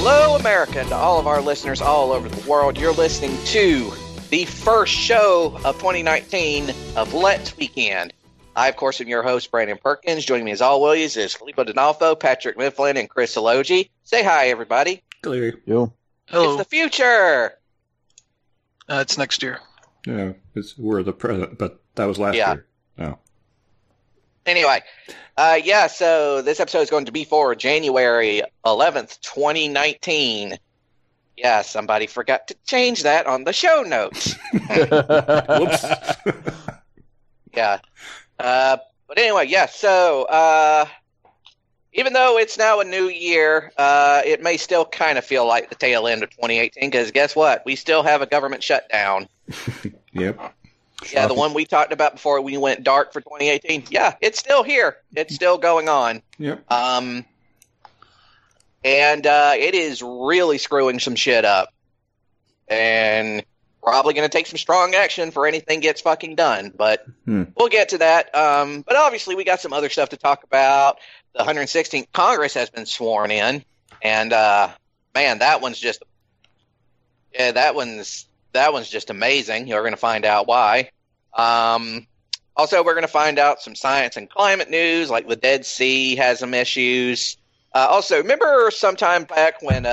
Hello, America, and to all of our listeners all over the world. You're listening to the first show of 2019 of Let's Weekend. I, of course, am your host, Brandon Perkins. Joining me as always is Filippo D'Onofrio, Patrick Mifflin, and Chris Elogi. Say hi, everybody. Hello. Yo. Hello. It's the future. It's next year. Yeah, we're the present, but that was last year. Oh. Anyway, so this episode is going to be for January 11th, 2019. Yeah, somebody forgot to change that on the show notes. Whoops. Yeah. But anyway, so even though it's now a new year, it may still kind of feel like the tail end of 2018, because guess what? We still have a government shutdown. Yep. Yeah, the one we talked about before we went dark for 2018. Yeah, it's still here. It's still going on. Yep. And it is really screwing some shit up. And probably going to take some strong action for anything gets fucking done. But we'll get to that. But obviously we got some other stuff to talk about. The 116th Congress has been sworn in. And, man, that one's just amazing. You're going to find out why. Also, we're going to find out some science and climate news, like the Dead Sea has some issues. Also, remember sometime back when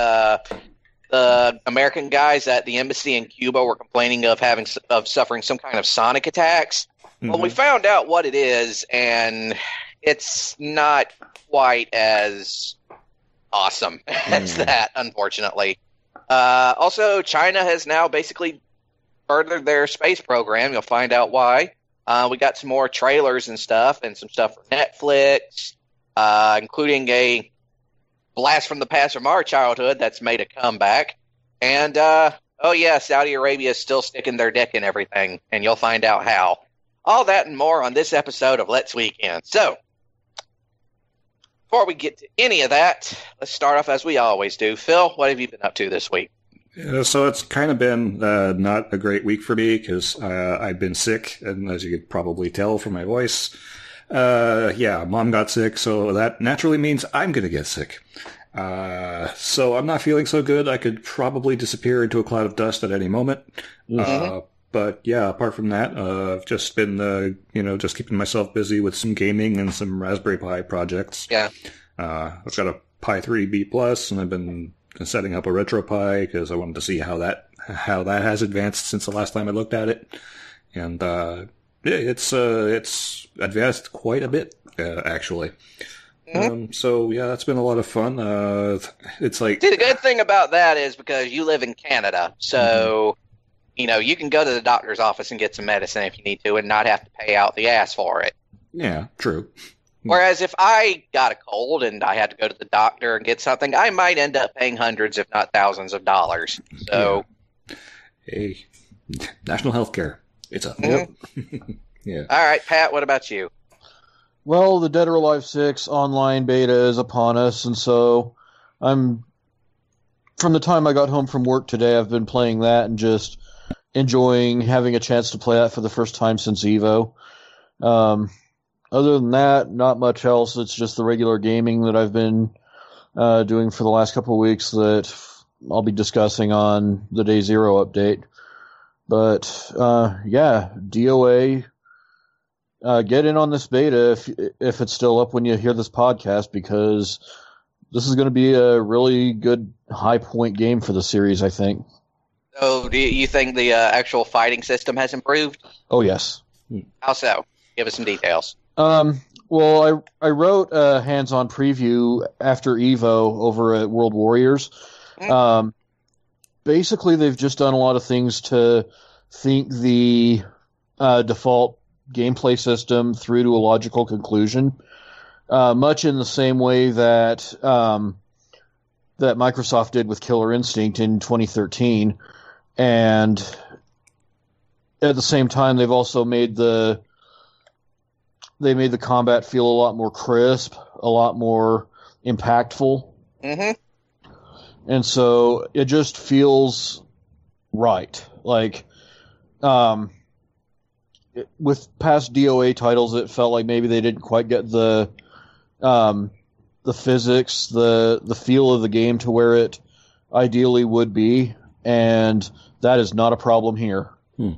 the American guys at the embassy in Cuba were complaining of suffering some kind of sonic attacks? Mm-hmm. Well, we found out what it is, and it's not quite as awesome as that, unfortunately. Also, China has now basically furthered their space program. You'll find out why. We got some more trailers and stuff, and some stuff for Netflix, including a blast from the past from our childhood that's made a comeback. And, Saudi Arabia is still sticking their dick in everything, and you'll find out how. All that and more on this episode of Let's Weekend. So, before we get to any of that, let's start off as we always do. Phil, what have you been up to this week? So it's kind of been not a great week for me because I've been sick, and as you could probably tell from my voice, Mom got sick, so that naturally means I'm going to get sick. So I'm not feeling so good. I could probably disappear into a cloud of dust at any moment. Mm-hmm. But yeah, apart from that, I've just been, just keeping myself busy with some gaming and some Raspberry Pi projects. Yeah. I've got a Pi 3B Plus, and I've been setting up a RetroPie because I wanted to see how that has advanced since the last time I looked at it. And, it's advanced quite a bit, actually. Mm-hmm. So yeah, that's been a lot of fun. It's like... See, the good thing about that is because you live in Canada, so... Mm-hmm. You can go to the doctor's office and get some medicine if you need to and not have to pay out the ass for it. Yeah, true. Whereas if I got a cold and I had to go to the doctor and get something, I might end up paying hundreds, if not thousands of dollars. So, hey, national health care. It's up. Mm-hmm. Yeah. All right, Pat, what about you? Well, the Dead or Alive 6 online beta is upon us, and so from the time I got home from work today, I've been playing that and just enjoying having a chance to play that for the first time since EVO. Other than that, not much else. It's just the regular gaming that I've been doing for the last couple of weeks that I'll be discussing on the Day Zero update. But, DOA, get in on this beta if it's still up when you hear this podcast, because this is going to be a really good high point game for the series, I think. So, do you think the actual fighting system has improved? Oh, yes. How so? Give us some details. Well, I wrote a hands-on preview after EVO over at World Warriors. Mm-hmm. Basically, they've just done a lot of things to think the default gameplay system through to a logical conclusion, much in the same way that that Microsoft did with Killer Instinct in 2013. And at the same time, they've also made the combat feel a lot more crisp, a lot more impactful. Mm-hmm. And so it just feels right. Like, with past DOA titles, it felt like maybe they didn't quite get the physics, the feel of the game to where it ideally would be, and that is not a problem here.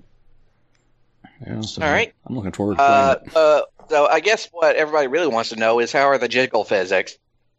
Yeah, so All right. I'm looking forward to playing it. So I guess what everybody really wants to know is how are the jiggle physics?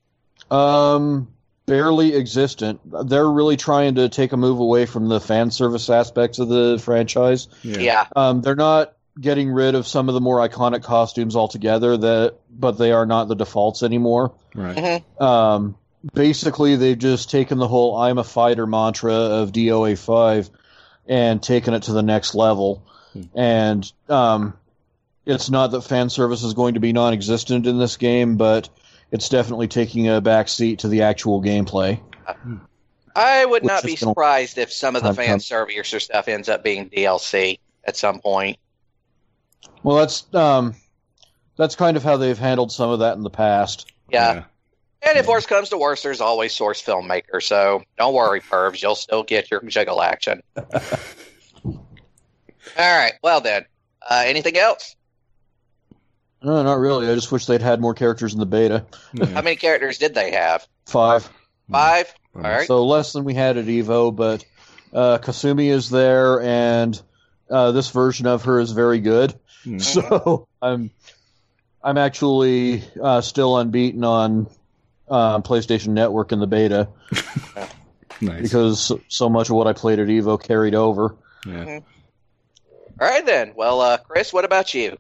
Barely existent. They're really trying to take a move away from the fan service aspects of the franchise. Yeah. They're not getting rid of some of the more iconic costumes altogether, but they are not the defaults anymore. Right. Basically, they've just taken the whole "I'm a fighter" mantra of DOA 5 and taken it to the next level. And it's not that fan service is going to be non-existent in this game, but it's definitely taking a back seat to the actual gameplay. I would not be surprised if some of the fan service or stuff ends up being DLC at some point. Well, that's kind of how they've handled some of that in the past. Yeah. And if worse comes to worse, there's always Source Filmmaker, so don't worry, pervs. You'll still get your jiggle action. All right. Well, then. Anything else? No, not really. I just wish they'd had more characters in the beta. How many characters did they have? 5. 5? All right. So less than we had at EVO, but Kasumi is there, and this version of her is very good. So I'm actually still unbeaten on PlayStation Network in the beta. Nice. Because so much of what I played at EVO carried over. Yeah. All right, then. Well, Chris, what about you?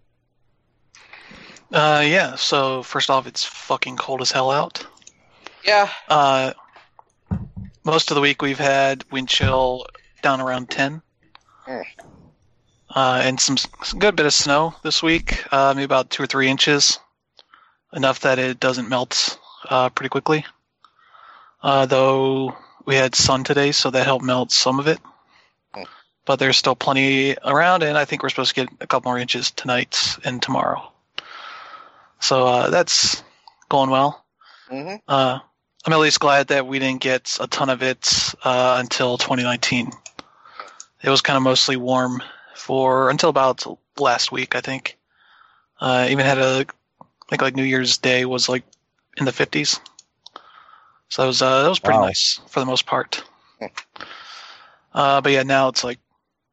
Yeah, so first off, it's fucking cold as hell out. Yeah. Most of the week we've had wind chill down around 10. And some good bit of snow this week, maybe about 2 or 3 inches. Enough that it doesn't melt pretty quickly. Though we had sun today, so that helped melt some of it. But there's still plenty around, and I think we're supposed to get a couple more inches tonight and tomorrow. So that's going well. Mm-hmm. I'm at least glad that we didn't get a ton of it until 2019. It was kind of mostly warm until about last week, I think. Even had I think like New Year's Day was like in the 50s. So that was pretty nice for the most part. But yeah, now it's like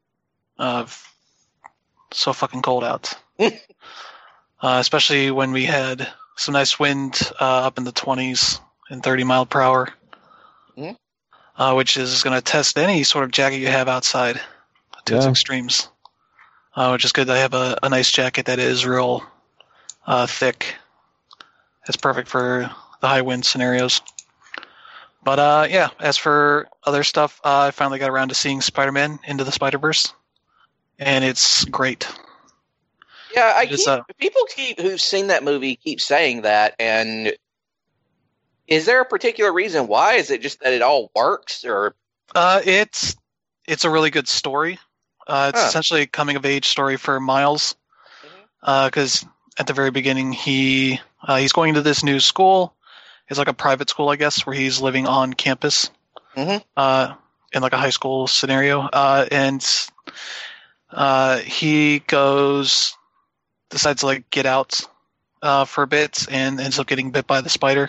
so fucking cold out. Especially when we had some nice wind up in the 20s and 30 mile per hour, which is going to test any sort of jacket you have outside to its extremes. Which is good. I have a nice jacket that is real thick. It's perfect for the high wind scenarios. But yeah, as for other stuff, I finally got around to seeing Spider-Man Into the Spider-Verse, and it's great. Yeah, people who've seen that movie keep saying that, and is there a particular reason why? Is it just that it all works, or? It's a really good story. It's essentially a coming-of-age story for Miles, because at the very beginning he's going into this new school. It's like a private school, I guess, where he's living on campus, in like a high school scenario, and he decides to like get out for a bit and ends up getting bit by the spider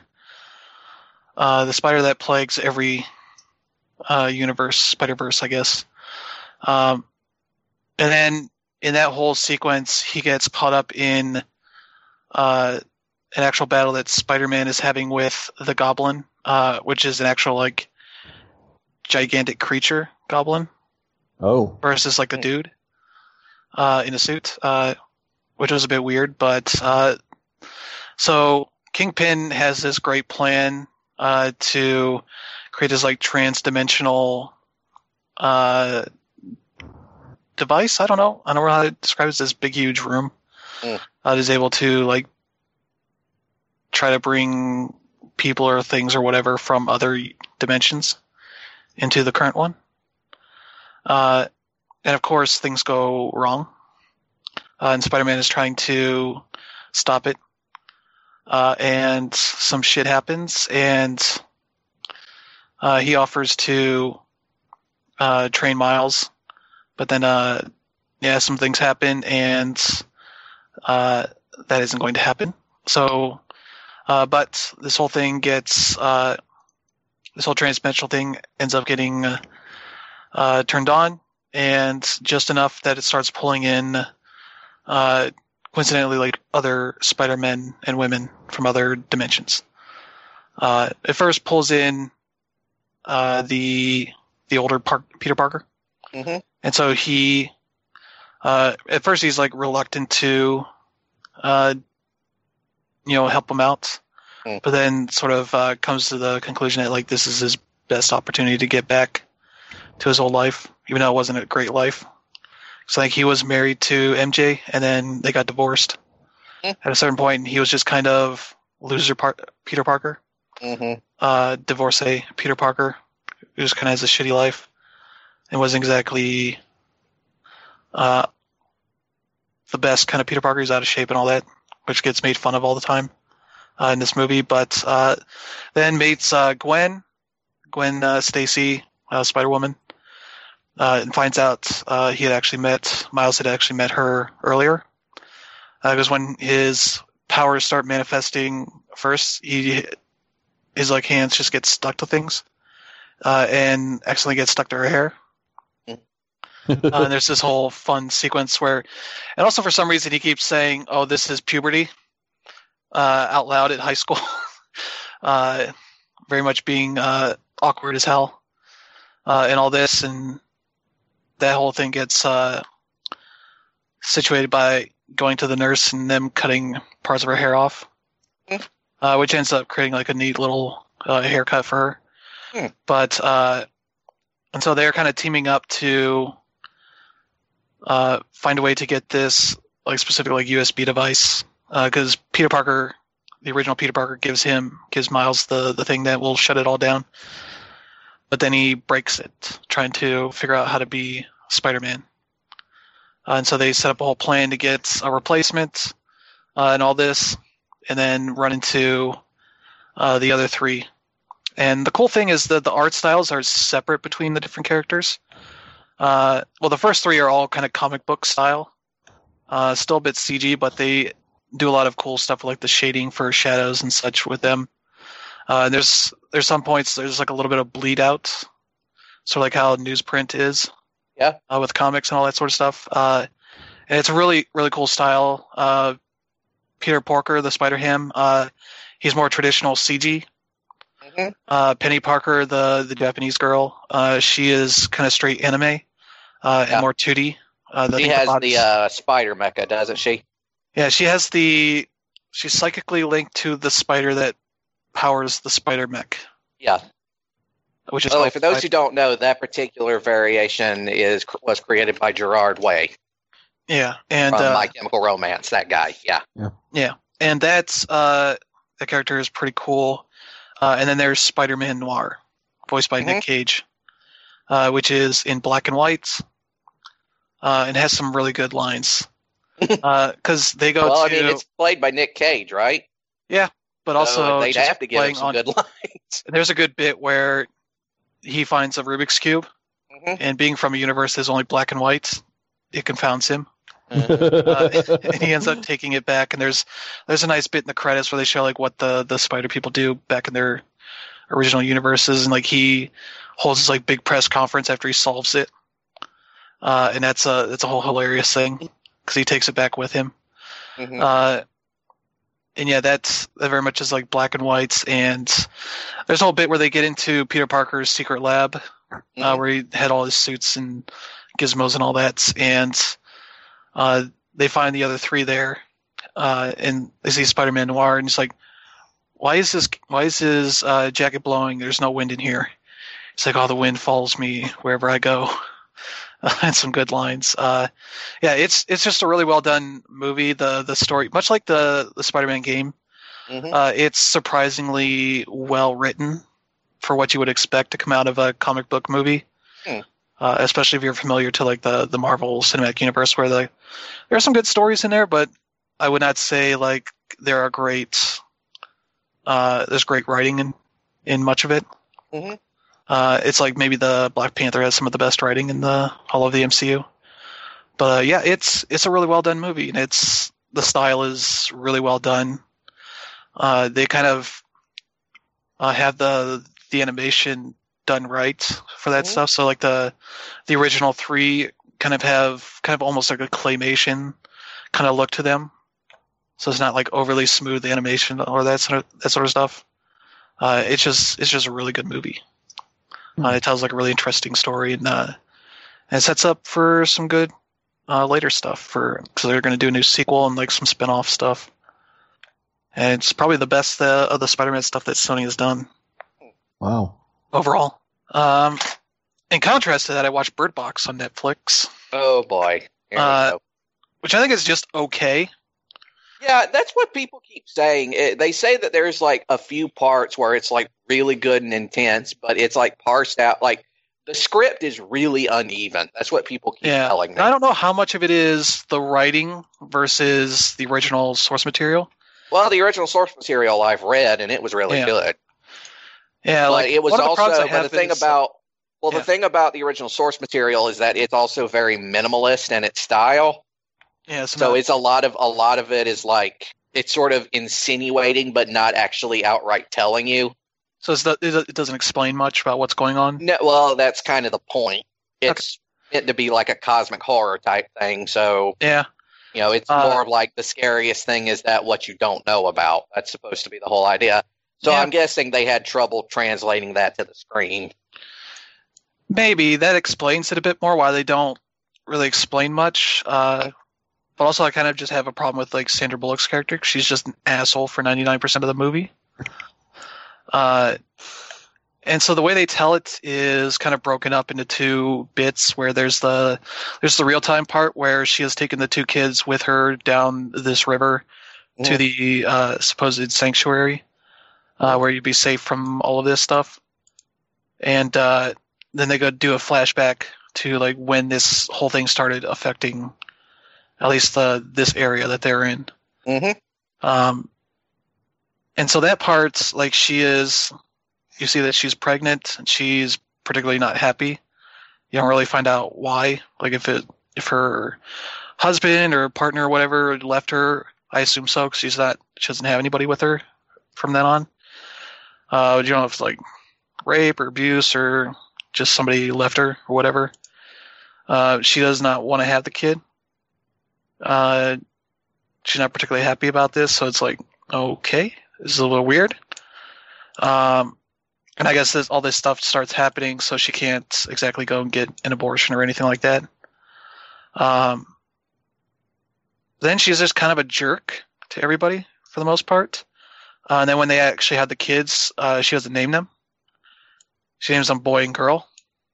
that plagues every universe, Spider-Verse, I guess. And then in that whole sequence, he gets caught up in an actual battle that Spider-Man is having with the Goblin, which is an actual like gigantic creature goblin. Oh. Versus like the dude in a suit. Which was a bit weird, but so Kingpin has this great plan to create this like trans-dimensional device. I don't know how to describe it. It's this big, huge room that is able to like try to bring people or things or whatever from other dimensions into the current one. And of course, things go wrong. And Spider-Man is trying to stop it. And some shit happens, and he offers to train Miles. But then, some things happen, and that isn't going to happen. So, but this whole thing gets this whole transdimensional thing ends up getting turned on, and just enough that it starts pulling in, coincidentally, like other Spider-Men and women from other dimensions. It first pulls in the older Peter Parker, and so he, at first he's like reluctant to, help him out, but then sort of comes to the conclusion that like this is his best opportunity to get back to his old life, even though it wasn't a great life. So like he was married to MJ, and then they got divorced at a certain point, and he was just kind of loser Peter Parker, divorcee Peter Parker, who just kind of has a shitty life and wasn't exactly the best kind of Peter Parker. He's out of shape and all that, which gets made fun of all the time in this movie. But then meets Gwen Stacy, Spider-Woman, and finds out Miles had actually met her earlier. Because when his powers start manifesting first, his like hands just get stuck to things, and accidentally get stuck to her hair. And there's this whole fun sequence where, and also for some reason he keeps saying, "Oh, this is puberty," out loud at high school, very much being awkward as hell, and all this, and that whole thing gets situated by going to the nurse and them cutting parts of her hair off, which ends up creating like a neat little haircut for her. But and so they're kind of teaming up to find a way to get this like specific like USB device, because Peter Parker, the original Peter Parker, gives Miles the thing that will shut it all down, but then he breaks it trying to figure out how to be Spider-Man. And so they set up a whole plan to get a replacement and all this, and then run into the other three. And the cool thing is that the art styles are separate between the different characters. Well, the first three are all kind of comic book style, still a bit CG, but they do a lot of cool stuff like the shading for shadows and such with them. There's some points there's like a little bit of bleed out, sort of like how newsprint is. Yeah. With comics and all that sort of stuff. And it's a really, really cool style. Peter Parker, the Spider-Ham, he's more traditional CG. Penny Parker, the Japanese girl, she is kind of straight anime and more 2D. She has the spider mecha, doesn't she? Yeah, she's psychically linked to the spider that powers the spider mech. Yeah. Which is for those who don't know, that particular variation was created by Gerard Way. Yeah, and from My Chemical Romance, that guy. Yeah, and that's that character is pretty cool. And then there's Spider-Man Noir, voiced by Nick Cage, which is in black and white, and has some really good lines. Because they go Well, I mean, it's played by Nick Cage, right? Yeah, but also they'd have to give him some good lines. There's a good bit where he finds a Rubik's Cube, and being from a universe that's only black and white, it confounds him. And he ends up taking it back, and there's a nice bit in the credits where they show like what the spider people do back in their original universes, and like he holds this like big press conference after he solves it, and that's a whole hilarious thing because he takes it back with him. And yeah, that very much is like black and whites, and there's a whole bit where they get into Peter Parker's secret lab, where he had all his suits and gizmos and all that, and they find the other three there, and they see Spider-Man Noir, and he's like, why is his jacket blowing? There's no wind in here. It's like, oh, the wind follows me wherever I go. And some good lines. Yeah, it's just a really well done movie. The story, much like the Spider-Man game, it's surprisingly well written for what you would expect to come out of a comic book movie. Especially if you're familiar to like the Marvel Cinematic Universe, where there are some good stories in there, but I would not say like there are great. There's great writing in much of it. It's like maybe the Black Panther has some of the best writing in all of the MCU. But yeah, it's a really well done movie, and the style is really well done. They kind of have the the animation done right for that stuff. So like the original 3 kind of almost like a claymation kind of look to them. So it's not like overly smooth animation or that sort of stuff. It's just a really good movie. It tells like a really interesting story and it sets up for some good later stuff because they're going to do a new sequel and like some spin-off stuff. And it's probably the best of the Spider-Man stuff that Sony has done. Wow. Overall. In contrast to that, I watched Bird Box on Netflix. Oh boy. Here we go. Which I think is just okay. Yeah, that's what people keep saying. They say that there's like a few parts where it's like really good and intense, but it's like parsed out. Like the script is really uneven. That's what people keep telling me. I don't know how much of it is the writing versus the original source material. Well, the original source material I've read, and it was really good. Yeah, but like it was also. But the thing about the thing about the original source material is that it's also very minimalist in its style. Yeah, so it's a lot of it is like it's sort of insinuating, but not actually outright telling you. So it doesn't explain much about what's going on. No, well, that's kind of the point. It's meant to be like a cosmic horror type thing. So yeah. It's more of like the scariest thing is that what you don't know about. That's supposed to be the whole idea. So I'm guessing they had trouble translating that to the screen. Maybe that explains it a bit more why they don't really explain much. But also I kind of just have a problem with like Sandra Bullock's character. She's just an asshole for 99% of the movie. And so the way they tell it is kind of broken up into 2 bits where there's the real-time part where she has taken the 2 kids with her down this river to the supposed sanctuary where you'd be safe from all of this stuff. And then they go do a flashback to like when this whole thing started affecting at least this area that they're in. Mm-hmm. And so that part's like you see that she's pregnant and she's particularly not happy. You don't really find out why. Like if her husband or partner or whatever left her, I assume so because she doesn't have anybody with her from then on. You don't know if it's like rape or abuse or just somebody left her or whatever. She does not want to have the kid. She's not particularly happy about this, so it's like, okay, this is a little weird. And I guess all this stuff starts happening, so she can't exactly go and get an abortion or anything like that. Then she's just kind of a jerk to everybody for the most part. And then when they actually had the kids, she doesn't name them. She names them boy and girl.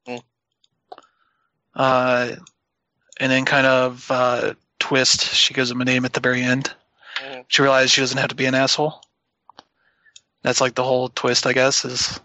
And then kind of twist, she gives them a name at the very end. She realizes she doesn't have to be an asshole. That's like the whole twist, I guess, is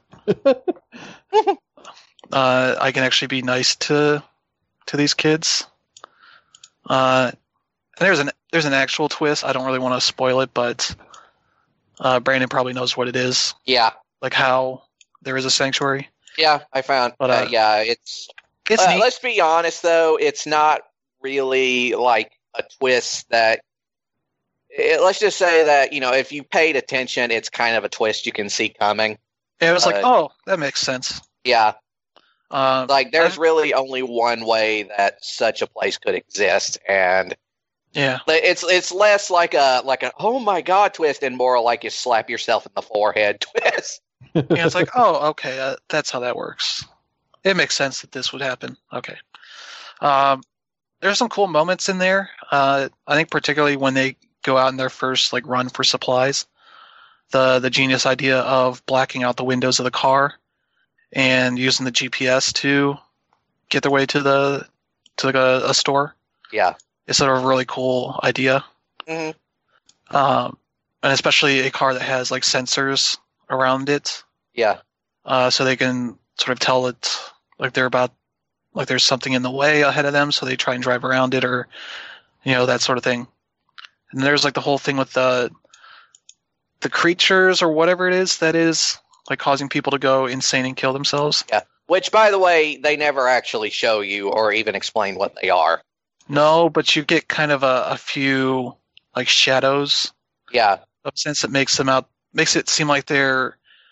I can actually be nice to these kids. And there's an actual twist. I don't really want to spoil it, but Brandon probably knows what it is. Yeah. Like how there is a sanctuary. Yeah, I found. But it's neat. Let's be honest, though. It's not really like a twist that. Let's just say that, if you paid attention, it's kind of a twist you can see coming. Yeah, it was like, oh, that makes sense. Yeah. There's really only one way that such a place could exist, and yeah, it's less like a oh my god twist and more like you slap yourself in the forehead twist. Yeah, it's like, oh, okay, that's how that works. It makes sense that this would happen. Okay. There's some cool moments in there. I think particularly when they go out in their first run for supplies, the genius idea of blacking out the windows of the car and using the GPS to get their way to a store. Yeah, it's sort of a really cool idea. Mm-hmm. And especially a car that has sensors around it. Yeah. So they can sort of tell it there's something in the way ahead of them, so they try and drive around it, or that sort of thing. And there's the whole thing with the creatures or whatever it is that is causing people to go insane and kill themselves. Yeah. Which, by the way, they never actually show you or even explain what they are. No, but you get kind of a few shadows. Yeah. Of sense that makes it seem like they're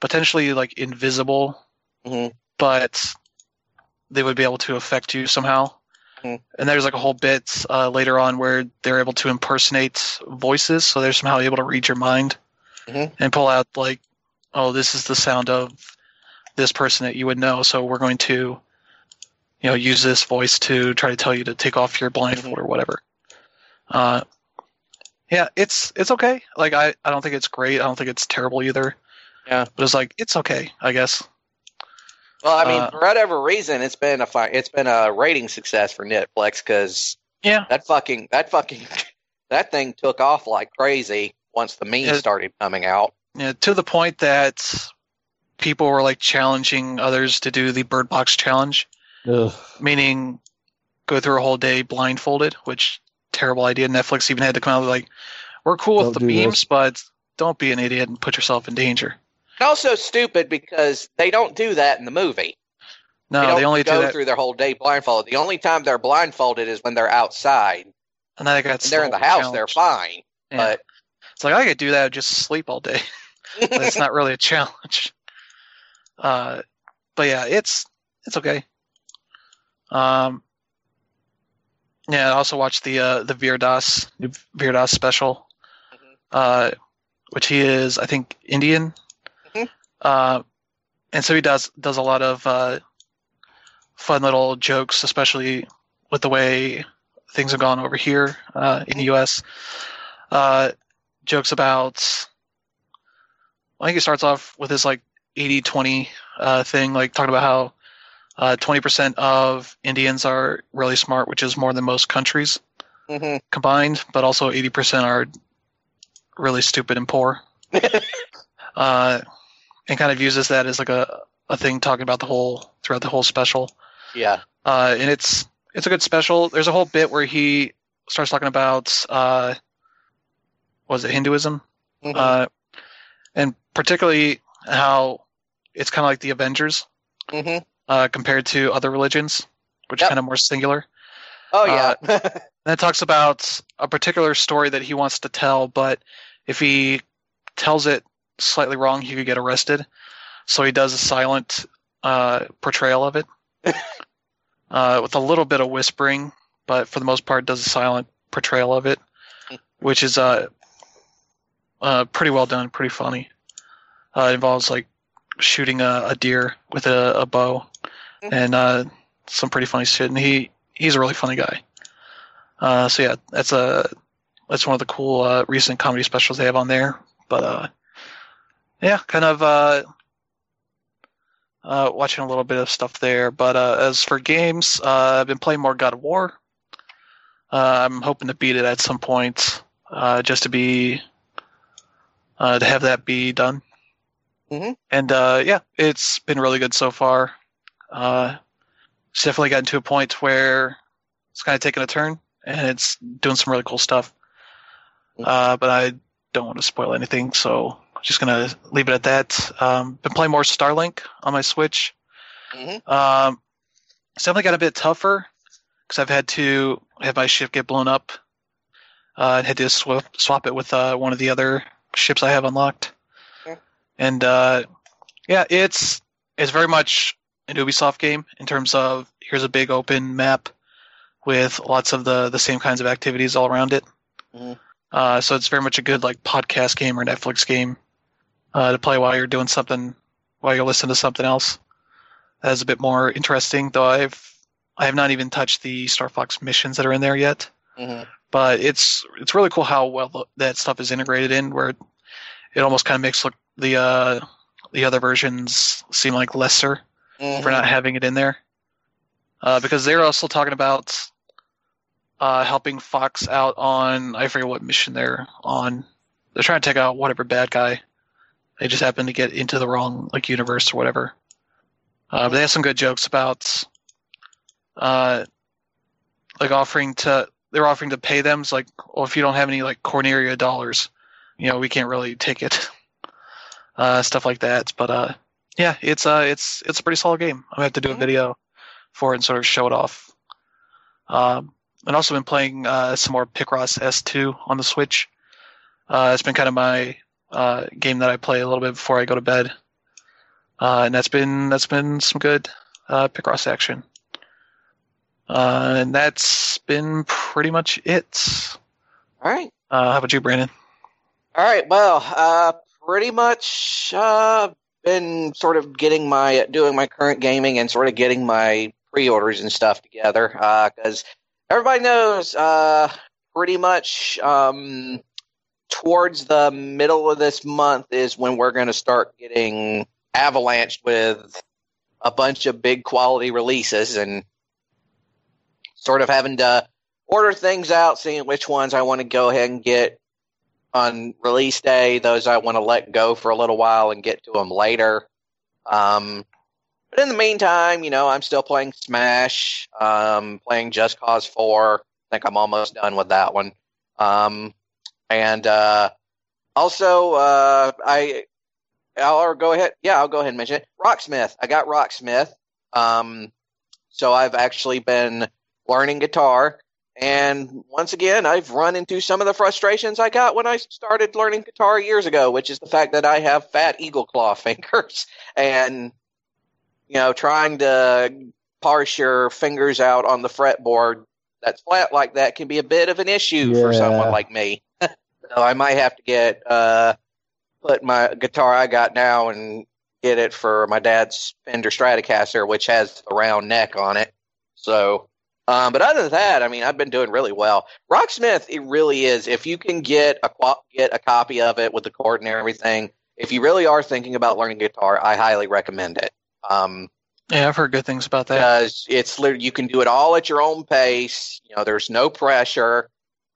potentially like invisible, but they would be able to affect you somehow. And there's like a whole bit later on where they're able to impersonate voices, so they're somehow able to read your mind and pull out like, oh, this is the sound of this person that you would know, so we're going to, use this voice to try to tell you to take off your blindfold or whatever. Yeah, it's okay. Like I don't think it's great. I don't think it's terrible either. Yeah, but it's like it's okay, I guess. Well, I mean, for whatever reason, it's been a rating success for Netflix because that thing took off like crazy once the memes started coming out. Yeah, to the point that people were like challenging others to do the Bird Box challenge, meaning go through a whole day blindfolded. Which terrible idea. Netflix even had to come out with like, we're cool with the memes, but don't be an idiot and put yourself in danger. Also stupid because they don't do that in the movie. No, they only go through their whole day blindfolded. The only time they're blindfolded is when they're outside. And then they're in the house, they're fine. Yeah. But it's like I could do that, just sleep all day. That's not really a challenge. But yeah, it's okay. Yeah, I also watched the Veer Das special, which he is, I think, Indian. And so he does a lot of fun little jokes, especially with the way things have gone over here in the U.S. Jokes about, I think he starts off with this like 80-20 thing, like talking about how 20% of Indians are really smart, which is more than most countries combined, but also 80% are really stupid and poor. And kind of uses that as like a thing talking about throughout the whole special. Yeah. And it's a good special. There's a whole bit where he starts talking about was it Hinduism? And particularly how it's kind of like the Avengers compared to other religions, which is kind of more singular. Oh, yeah. And it talks about a particular story that he wants to tell, but if he tells it slightly wrong, he could get arrested. So he does a silent portrayal of it with a little bit of whispering, but for the most part does a silent portrayal of it, which is pretty well done, pretty funny. It involves like shooting a deer with a bow and some pretty funny shit, and he's a really funny guy. So yeah, that's one of the cool recent comedy specials they have on there. But yeah, kind of watching a little bit of stuff there. But as for games, I've been playing more God of War. I'm hoping to beat it at some point, just to have that be done. And yeah, it's been really good so far. It's definitely gotten to a point where it's kind of taken a turn, and it's doing some really cool stuff. But I don't want to spoil anything, so I'm just going to leave it at that. Been playing more Starlink on my Switch. It's definitely got a bit tougher because I've had to have my ship get blown up. I had to swap it with one of the other ships I have unlocked. And yeah, it's very much an Ubisoft game in terms of here's a big open map with lots of the same kinds of activities all around it. So it's very much a good like podcast game or Netflix game to play while you're doing something, while you're listening to something else. That is a bit more interesting, though I have not even touched the Star Fox missions that are in there yet. But it's really cool how well that stuff is integrated in, where it almost kind of makes the other versions seem like lesser for not having it in there. Because they're also talking about helping Fox out on, I forget what mission they're on. They're trying to take out whatever bad guy. They just happen to get into the wrong like universe or whatever. But they have some good jokes about like they're offering to pay them. It's like, well, if you don't have any like Corneria dollars, we can't really take it. Stuff like that. But yeah, it's a pretty solid game. I'm gonna have to do a video for it and sort of show it off. And also been playing some more Picross S2 on the Switch. It's been kind of my game that I play a little bit before I go to bed. And that's been some good Picross action. And that's been pretty much it. All right. How about you, Brandon? All right. Well, pretty much been sort of doing my current gaming and sort of getting my pre-orders and stuff together because everybody knows pretty much towards the middle of this month is when we're going to start getting avalanched with a bunch of big quality releases and sort of having to order things out, seeing which ones I want to go ahead and get on release day, those I want to let go for a little while and get to them later. But in the meantime, I'm still playing Smash, playing Just Cause 4. I think I'm almost done with that one. And also, I'll go ahead and mention it. Rocksmith. I got Rocksmith. So I've actually been learning guitar. And once again, I've run into some of the frustrations I got when I started learning guitar years ago, which is the fact that I have fat eagle claw fingers. And, trying to parse your fingers out on the fretboard that's flat like that can be a bit of an issue for someone like me. So I might have to put my guitar I got now and get it for my dad's Fender Stratocaster, which has a round neck on it. So, but other than that, I've been doing really well. Rocksmith, it really is. If you can get a copy of it with the cord and everything, if you really are thinking about learning guitar, I highly recommend it. Yeah, I've heard good things about that. Because it's literally, you can do it all at your own pace. There's no pressure.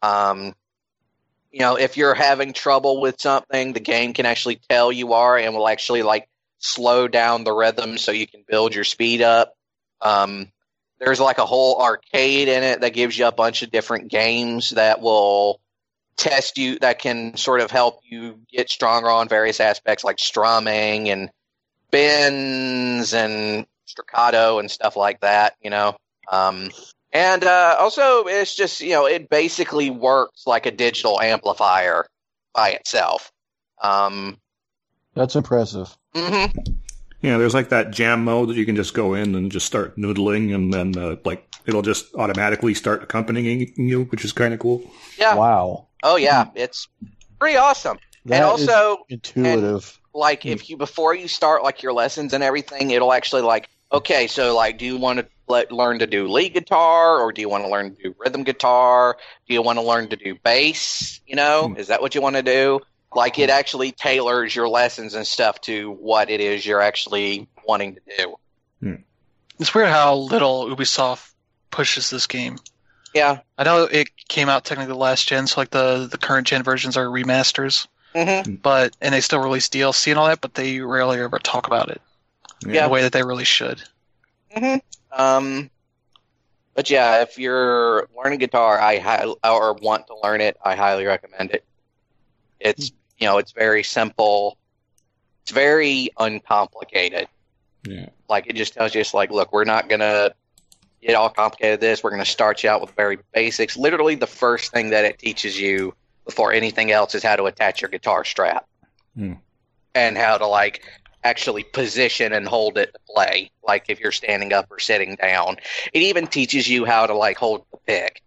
If you're having trouble with something, the game can actually tell you are and will actually slow down the rhythm so you can build your speed up. There's a whole arcade in it that gives you a bunch of different games that will test you, that can sort of help you get stronger on various aspects like strumming and bends and staccato and stuff like that, And also, it's just, it basically works like a digital amplifier by itself. That's impressive. Mm-hmm. Yeah, there's that jam mode that you can just go in and just start noodling, and then it'll just automatically start accompanying you, which is kind of cool. Yeah. Wow. Oh yeah, it's pretty awesome. That and also is intuitive. If you before you start your lessons and everything, it'll actually okay, so do you want to learn to do lead guitar, or do you want to learn to do rhythm guitar? Do you want to learn to do bass? Is that what you want to do? It actually tailors your lessons and stuff to what it is you're actually wanting to do. It's weird how little Ubisoft pushes this game. Yeah. I know it came out technically last gen, so the current gen versions are remasters. Mm-hmm. And they still release DLC and all that, but they rarely ever talk about it. Yeah. The way that they really should. Mm-hmm. But yeah, if you're learning guitar, or want to learn it, I highly recommend it. It's it's very simple. It's very uncomplicated. Yeah. It just tells you, look, we're not gonna get all complicated. We're gonna start you out with very basics. Literally, the first thing that it teaches you before anything else is how to attach your guitar strap, and how to actually position and hold it to play. If you're standing up or sitting down, it even teaches you how to hold the pick.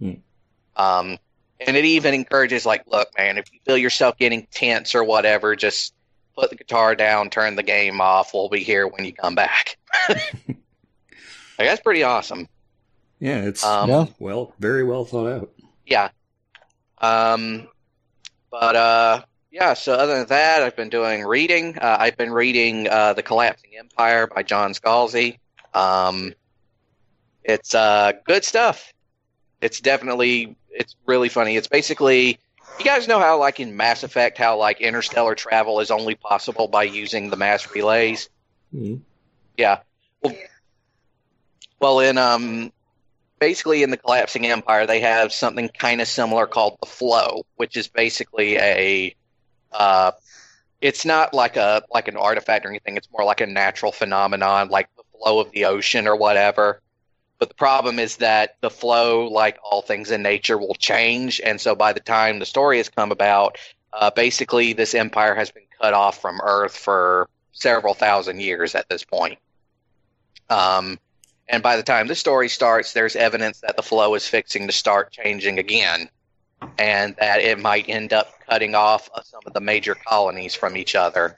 And it even encourages, look, man, if you feel yourself getting tense or whatever, just put the guitar down, turn the game off. We'll be here when you come back. That's pretty awesome. Yeah, it's very well thought out. Yeah. So other than that, I've been doing reading. I've been reading The Collapsing Empire by John Scalzi. It's good stuff. It's really funny. It's basically, you guys know how in Mass Effect, how interstellar travel is only possible by using the mass relays? Mm-hmm. Yeah. Well, in basically in The Collapsing Empire, they have something kind of similar called the Flow, which is basically it's not an artifact or anything. It's more like a natural phenomenon, like the flow of the ocean or whatever. But the problem is that the flow, like all things in nature, will change. And so by the time the story has come about, basically this empire has been cut off from Earth for several thousand years at this point. And by the time the story starts, there's evidence that the flow is fixing to start changing again, and that it might end up cutting off some of the major colonies from each other.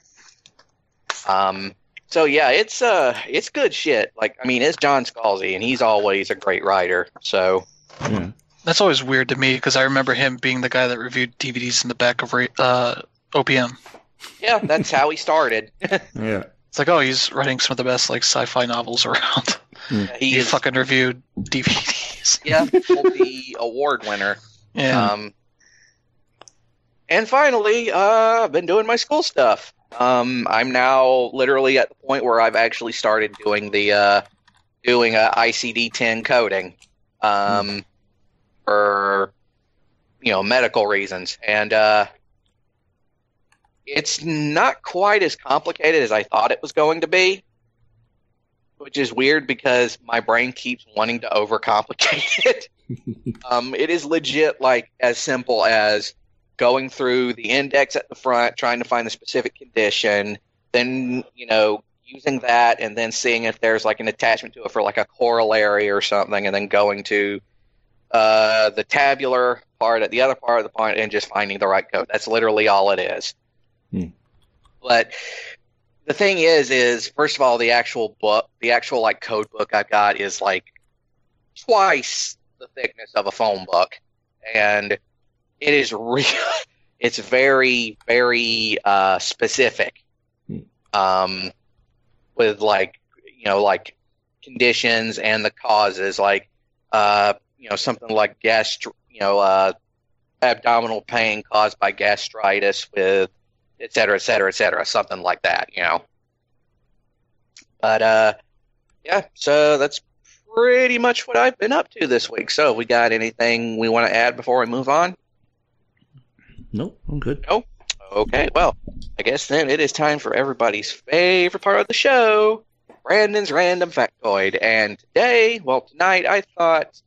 So yeah, it's good shit. Like, I mean, it's John Scalzi, and he's always a great writer. So That's always weird to me because I remember him being the guy that reviewed DVDs in the back of OPM. yeah, that's how he started. Yeah. It's like, oh, he's writing some of the best like sci-fi novels around. He is fucking reviewed DVDs. yeah, the award winner. Yeah. And finally, I've been doing my school stuff. I'm now literally at the point where I've actually started doing the ICD-10 coding for medical reasons, and it's not quite as complicated as I thought it was going to be, which is weird because my brain keeps wanting to overcomplicate it. It is legit like as simple as going through the index at the front, trying to find the specific condition, then, using that and then seeing if there's like an attachment to it for like a corollary or something, and then going to the tabular part at the other part of the point and just finding the right code. That's literally all it is. But the thing is first of all, the actual book, the actual like code book I've got is like twice the thickness of a phone book, and it is real. It's very, very specific, with like conditions and the causes, like something like abdominal pain caused by gastritis with et cetera, et cetera, et cetera, something like that, But yeah, so that's pretty much what I've been up to this week. So, we got anything we want to add before we move on? Nope, I'm good. No? Okay, well, I guess then it is time for everybody's favorite part of the show, Brandon's Random Factoid. And tonight, I thought,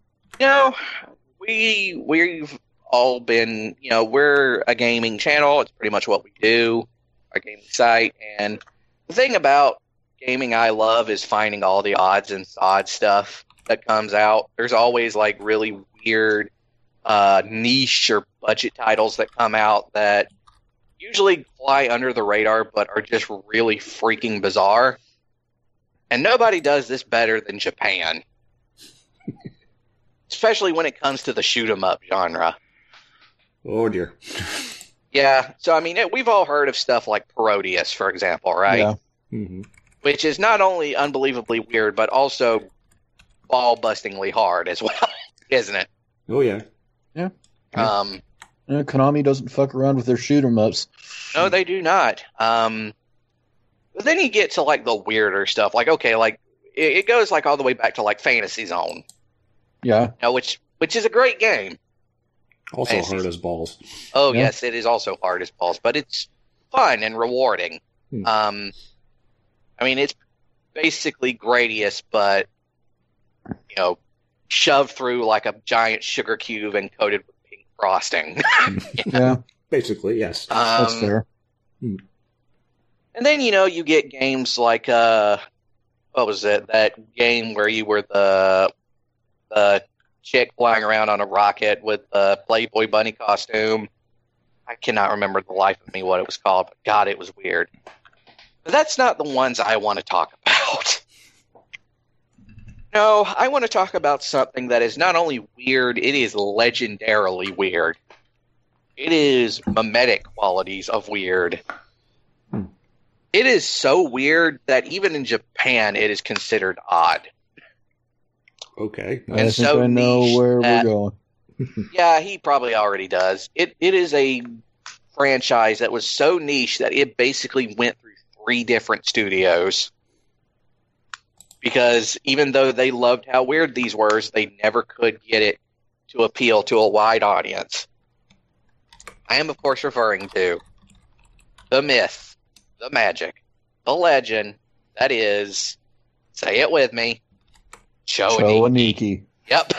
we've all been, we're a gaming channel. It's pretty much what we do, our gaming site. And the thing about gaming I love is finding all the odds and sods stuff that comes out. There's always like really weird niche or budget titles that come out that usually fly under the radar but are just really freaking bizarre. And nobody does this better than Japan. Especially when it comes to the shoot 'em up genre. Oh dear. Yeah, so I mean, we've all heard of stuff like Parodius, for example, right? Yeah. Mm-hmm. Which is not only unbelievably weird, but also ball-bustingly hard as well, isn't it? Oh yeah. Yeah. Konami doesn't fuck around with their shoot 'em ups. No, they do not. But then you get to like the weirder stuff, like okay, like it goes like all the way back to like Fantasy Zone, Yeah. which is a great game. Also Fantasy. hard as balls. Oh Yeah. yes, it is also hard as balls, but it's fun and rewarding. I mean, it's basically Gradius, but shoved through like a giant sugar cube and coated with pink frosting. Yeah. Basically, yes. That's fair. And then you get games like what was it? That game where you were the chick flying around on a rocket with the Playboy bunny costume. I cannot remember the life of me what it was called, but God, it was weird. But that's not the ones I want to talk about. No, I want to talk about something that is not only weird, it is legendarily weird. It is mimetic qualities of weird. It is so weird that even in Japan it is considered odd. Okay. I And think so I know niche where that- we're going. Yeah, he probably already does. It is a franchise that was so niche that it basically went through 3 different studios. Because even though they loved how weird these were, they never could get it to appeal to a wide audience. I am, of course, referring to the myth, the magic, the legend, that is, say it with me, Chowaniki. Chowaniki. Yep.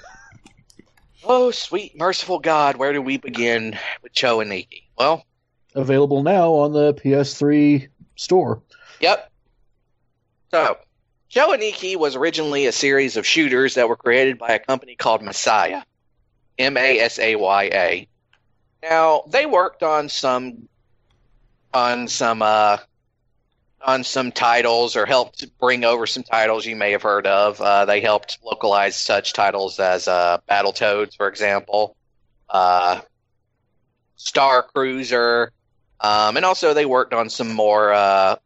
Oh, sweet, merciful God, where do we begin with Chowaniki? Well, available now on the PS3 store. Yep. So, Chowaniki was originally a series of shooters that were created by a company called Masaya. Masaya. Now, they worked on some titles, or helped bring over some titles you may have heard of. They helped localize such titles as Battletoads, for example, Star Cruiser, and also they worked on some more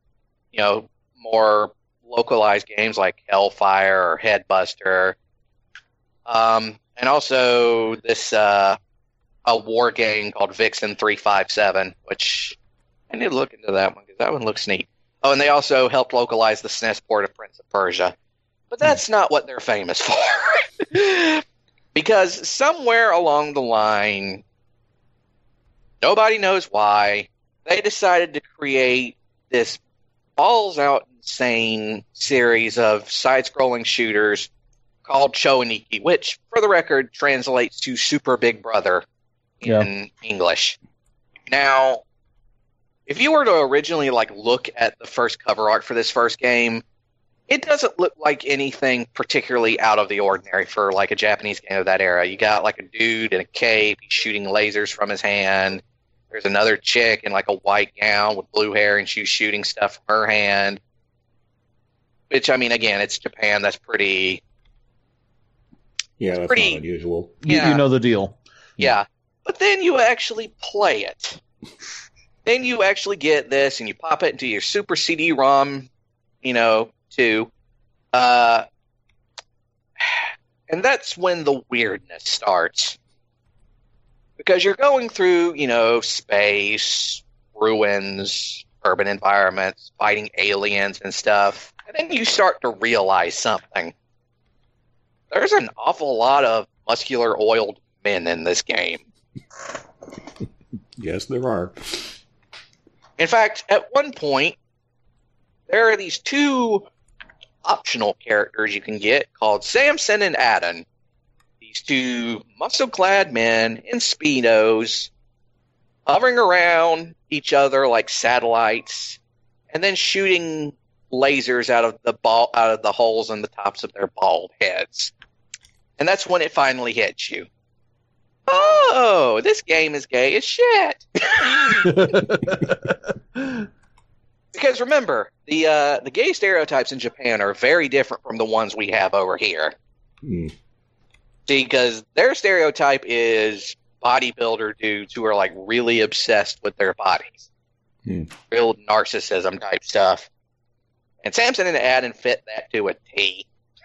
localized games like Hellfire or Headbuster, and also this a war game called Vixen 357, which I need to look into that one because that one looks neat. Oh, and they also helped localize the SNES port of Prince of Persia. But that's not what they're famous for. Because somewhere along the line, nobody knows why, they decided to create this balls-out insane series of side-scrolling shooters called Chowaniki, which, for the record, translates to Super Big Brother in English. Now, if you were to originally look at the first cover art for this first game, it doesn't look like anything particularly out of the ordinary for a Japanese game of that era. You got a dude in a cape, he's shooting lasers from his hand. There's another chick in a white gown with blue hair, and she's shooting stuff from her hand. Which, I mean, again, it's Japan. That's pretty... Yeah, that's pretty, not unusual. You know the deal. Yeah. But then you actually play it. Then you actually get this, and you pop it into your Super CD-ROM, 2. And that's when the weirdness starts. Because you're going through, space, ruins, urban environments, fighting aliens and stuff. And then you start to realize something. There's an awful lot of muscular oiled men in this game. Yes, there are. In fact, at one point, there are these two optional characters you can get called Samson and Adam. These two muscle-clad men in Speedos, hovering around each other like satellites, and then shooting lasers out of the holes in the tops of their bald heads. And that's when it finally hits you. Oh, this game is gay as shit. Because remember, the gay stereotypes in Japan are very different from the ones we have over here. Mm. See, because their stereotype is bodybuilder dudes who are really obsessed with their bodies. Mm. Real narcissism type stuff. And Samson and Adam fit that to a T.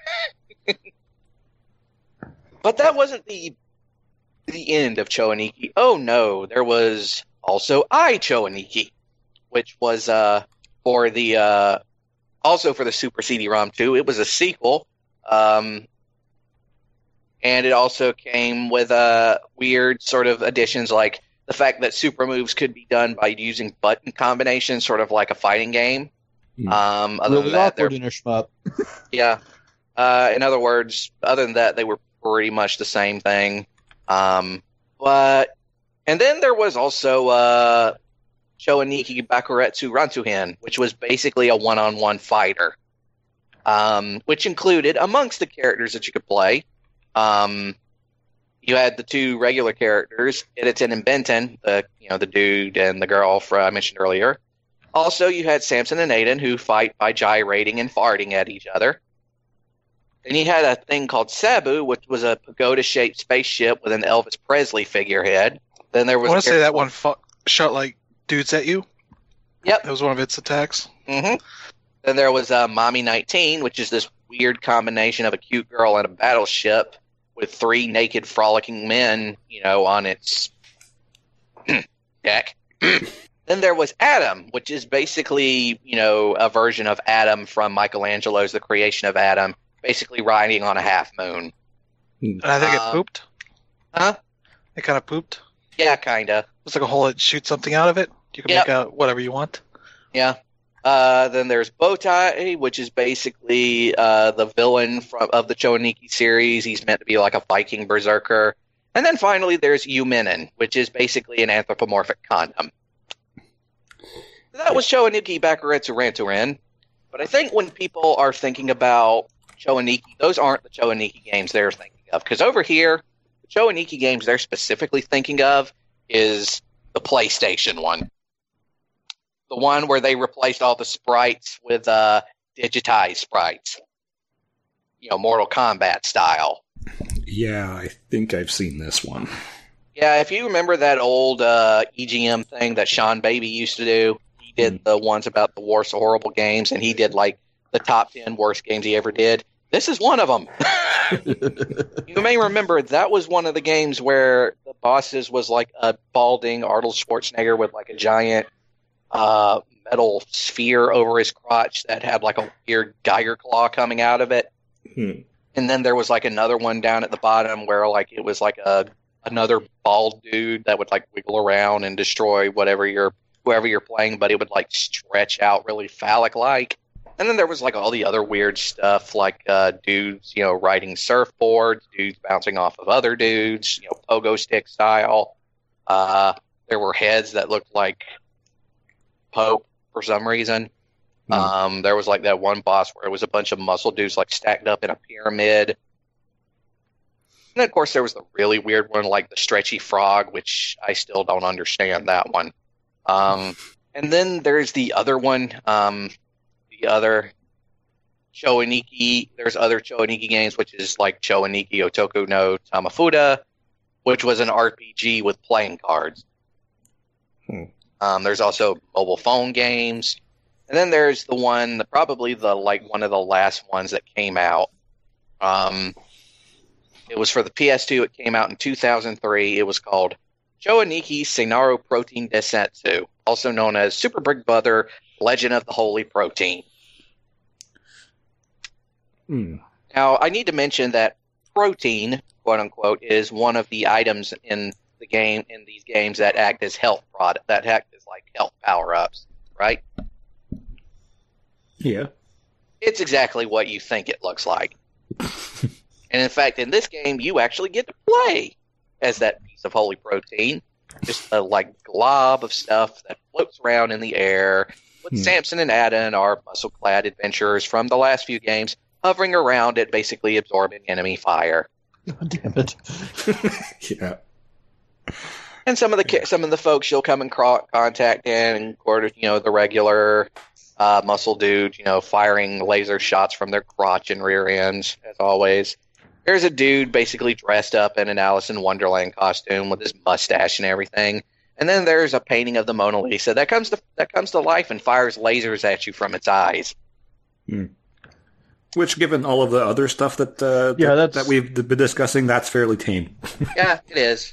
But that wasn't the end of Chowaniki. Oh no, there was also Chowaniki, which was for the also for the Super CD-ROM 2. It was a sequel, and it also came with weird sort of additions, like the fact that super moves could be done by using button combinations, sort of like a fighting game. Other Really than that, awkward in a shmup. yeah. In other words, other than that, they were pretty much the same thing. And then there was also Chowaniki Bakuretsu Rantuhen, which was basically a one-on-one fighter, which included, amongst the characters that you could play, you had the two regular characters, Editen and Benton, the dude and the girl I mentioned earlier. Also, you had Samson and Aiden, who fight by gyrating and farting at each other. And you had a thing called Sabu, which was a pagoda-shaped spaceship with an Elvis Presley figurehead. Then there was. I want to say that one shot dudes at you. Yep, that was one of its attacks. Mm-hmm. Then there was Mommy 19, which is this weird combination of a cute girl and a battleship with three naked, frolicking men, on its deck. Then there was Adam, which is basically, a version of Adam from Michelangelo's The Creation of Adam, basically riding on a half moon. And I think it pooped. Huh? It kind of pooped. Yeah, kind of. It's like a hole that shoots something out of it. You can make out whatever you want. Yeah. Then there's Bowtie, which is basically the villain of the Chowaniki series. He's meant to be like a Viking berserker. And then finally there's Uminen, which is basically an anthropomorphic condom. That was Chowaniki Bakuretsu Rantorin. But I think when people are thinking about Chowaniki, those aren't the Chowaniki games they're thinking of. Because over here, the Chowaniki games they're specifically thinking of is the PlayStation one. The one where they replaced all the sprites with digitized sprites. Mortal Kombat style. Yeah, I think I've seen this one. Yeah, if you remember that old EGM thing that Sean Baby used to do, he did the ones about the worst horrible games, and he did like the top 10 worst games he ever did. This is one of them. You may remember that was one of the games where the bosses was like a balding Arnold Schwarzenegger with like a giant metal sphere over his crotch that had like a weird Geiger claw coming out of it. And then there was like another one down at the bottom where like it was like another bald dude that would like wiggle around and destroy whoever you're playing, but it would like stretch out really phallic like. And then there was like all the other weird stuff like dudes, riding surfboards, dudes bouncing off of other dudes, pogo stick style. There were heads that looked like Pope for some reason. There was like that one boss where it was a bunch of muscle dudes like stacked up in a pyramid. And then, of course, there was the really weird one like the stretchy frog, which I still don't understand that one. And then there's the other one, the other Chowaniki. There's other Chowaniki games, which is like Chowaniki Otoku no Tamafuda, which was an RPG with playing cards. There's also mobile phone games. And then there's the one, probably one of the last ones that came out. It was for the PS2. It came out in 2003. It was called Chowaniki Seinaru Protein Densetsu, also known as Super Big Brother Legend of the Holy Protein. Now, I need to mention that protein, quote unquote, is one of the items in these games that act as health health power-ups, right? Yeah. It's exactly what you think it looks like. And in fact, in this game, you actually get to play as that piece of holy protein. Just a glob of stuff that floats around in the air. With Samson and Adon, our muscle-clad adventurers from the last few games, hovering around it, basically absorbing enemy fire. God damn it. Yeah. And some of the folks you'll come in contact in, the regular muscle dude, firing laser shots from their crotch and rear ends, as always. There's a dude basically dressed up in an Alice in Wonderland costume with his mustache and everything. And then there's a painting of the Mona Lisa that comes to life and fires lasers at you from its eyes. Which, given all of the other stuff that we've been discussing, that's fairly tame. Yeah, it is.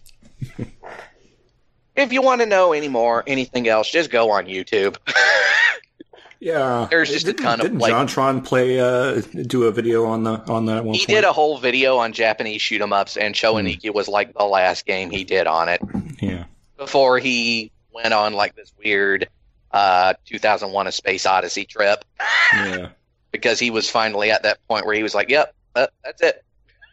If you want to know anything else, just go on YouTube. Yeah, there's just a ton of. Didn't JonTron do a video on that one? He did a whole video on Japanese shoot 'em ups, and Chowaniki was like the last game he did on it. Yeah. Before he went on this weird 2001: A Space Odyssey trip. Yeah. Because he was finally at that point where he was like, "Yep, that's it.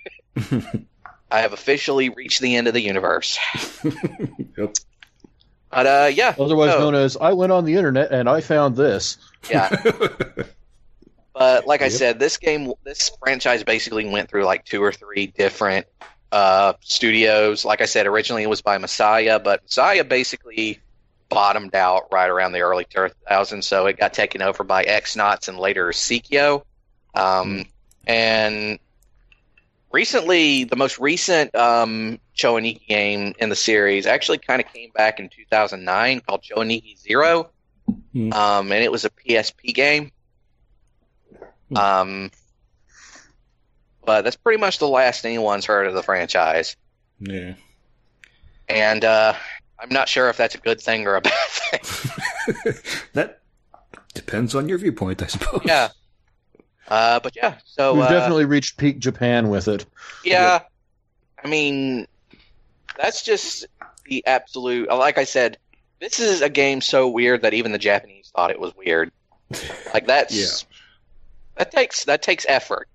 I have officially reached the end of the universe." Yep. But yeah. Otherwise known as, I went on the internet and I found this. Yeah. But like I said, this franchise basically went through 2 or 3 different studios. Like I said, originally it was by Messiah, but Messiah basically bottomed out right around the early 2000s, so it got taken over by Xnots and later Seikyo. And recently, the most recent Chowaniki game in the series actually kind of came back in 2009 called Chowaniki Zero. And it was a PSP game. But that's pretty much the last anyone's heard of the franchise. Yeah. And I'm not sure if that's a good thing or a bad thing. That depends on your viewpoint, I suppose. Yeah. But yeah, so we've definitely reached peak Japan with it. Yeah. I mean, that's just the absolute. Like I said, this is a game so weird that even the Japanese thought it was weird. That takes effort.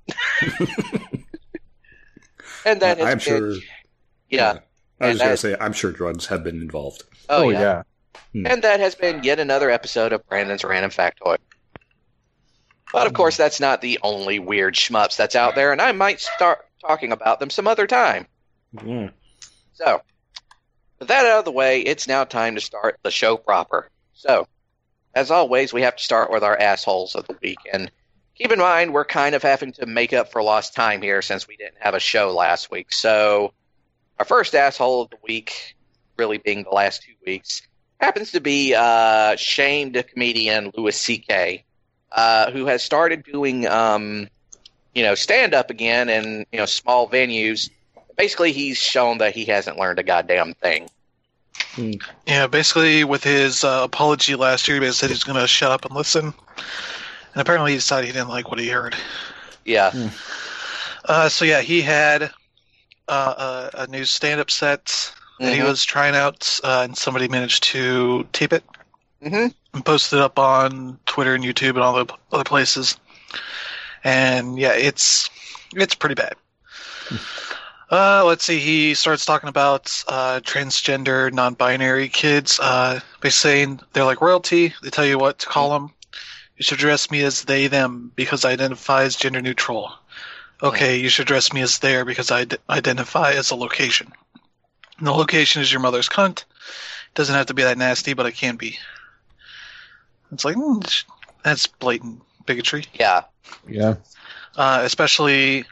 And then I'm sure. Yeah. I was going to say, I'm sure drugs have been involved. Oh yeah. And that has been yet another episode of Brandon's Random Factoid. But of course, that's not the only weird shmups that's out there, and I might start talking about them some other time. Yeah. So, with that out of the way, it's now time to start the show proper. So, as always, we have to start with our assholes of the week. And keep in mind, we're kind of having to make up for lost time here since we didn't have a show last week. So, our first asshole of the week, really being the last 2 weeks, happens to be shamed comedian Louis C.K., who has started doing, stand-up again in, small venues. Basically, he's shown that he hasn't learned a goddamn thing. Yeah, basically with his apology last year, he said he's going to shut up and listen. And apparently he decided he didn't like what he heard. Yeah. He had a new stand-up set that he was trying out, and somebody managed to tape it and post it up on Twitter and YouTube and all the other places. And yeah, it's pretty bad. Let's see. He starts talking about transgender, non-binary kids. By saying they're like royalty. They tell you what to call them. You should address me as they, them because I identify as gender neutral. Okay, you should address me as there because I identify as a location. And the location is your mother's cunt. It doesn't have to be that nasty, but it can be. It's like, that's blatant bigotry. Yeah. Yeah. Essentially,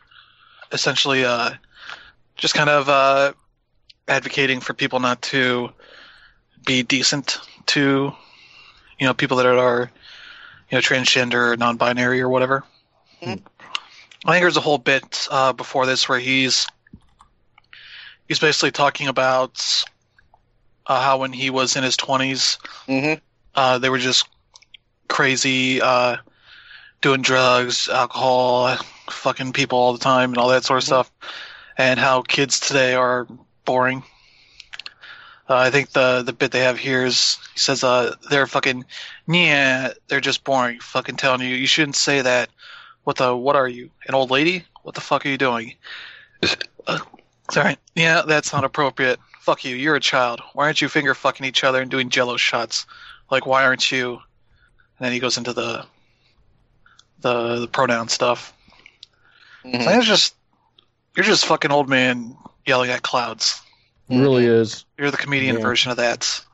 just kind of advocating for people not to be decent to, people that are, transgender or non-binary or whatever. I think there's a whole bit before this where he's basically talking about how when he was in his 20s, they were just crazy, doing drugs, alcohol, fucking people all the time and all that sort of stuff. And how kids today are boring. I think the bit they have here is, he says, they're fucking, they're just boring. Fucking telling you, you shouldn't say that. What are you, an old lady? What the fuck are you doing? Sorry. Yeah, that's not appropriate. Fuck you, you're a child. Why aren't you finger fucking each other and doing jello shots? Like, why aren't you? And then he goes into the pronoun stuff. So you're just fucking old man yelling at clouds. It really is. You're the comedian version of that.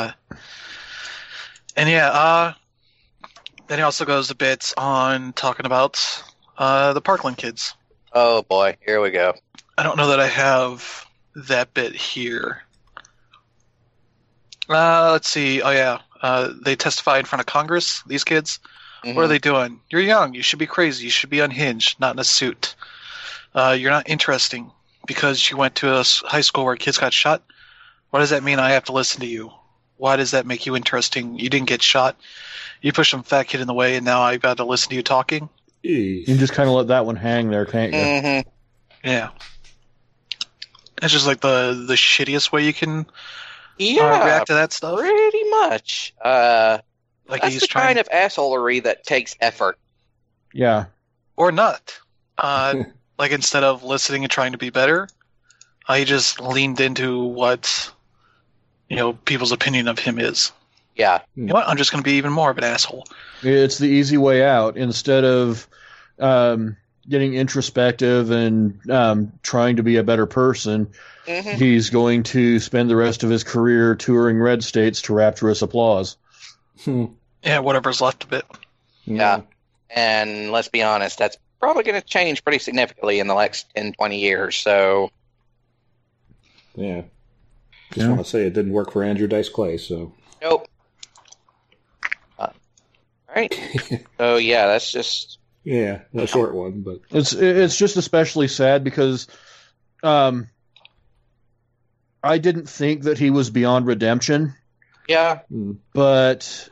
Then he also goes a bit on talking about the Parkland kids. Oh boy, here we go. I don't know that I have that bit here. Let's see. Oh yeah, they testify in front of Congress. These kids. What are they doing? You're young. You should be crazy. You should be unhinged, not in a suit. You're not interesting because you went to a high school where kids got shot. What does that mean? I have to listen to you. Why does that make you interesting? You didn't get shot. You pushed some fat kid in the way, and now I've got to listen to you talking. You can just kind of let that one hang there, can't you? Yeah. It's just like the shittiest way you can react to that stuff. Pretty much. Like that's the kind of assholery that takes effort. Yeah. Or not. Like, instead of listening and trying to be better, he just leaned into what, people's opinion of him is. Yeah. You know what? I'm just going to be even more of an asshole. It's the easy way out. Instead of getting introspective and trying to be a better person, he's going to spend the rest of his career touring red states to rapturous applause. Yeah, whatever's left of it. Yeah. And let's be honest, that's probably going to change pretty significantly in the next 10, 20 years. So, yeah. Just want to say it didn't work for Andrew Dice Clay, so. Nope. All right. So, yeah, that's just. Yeah, a short one, but. It's just especially sad because I didn't think that he was beyond redemption. Yeah. But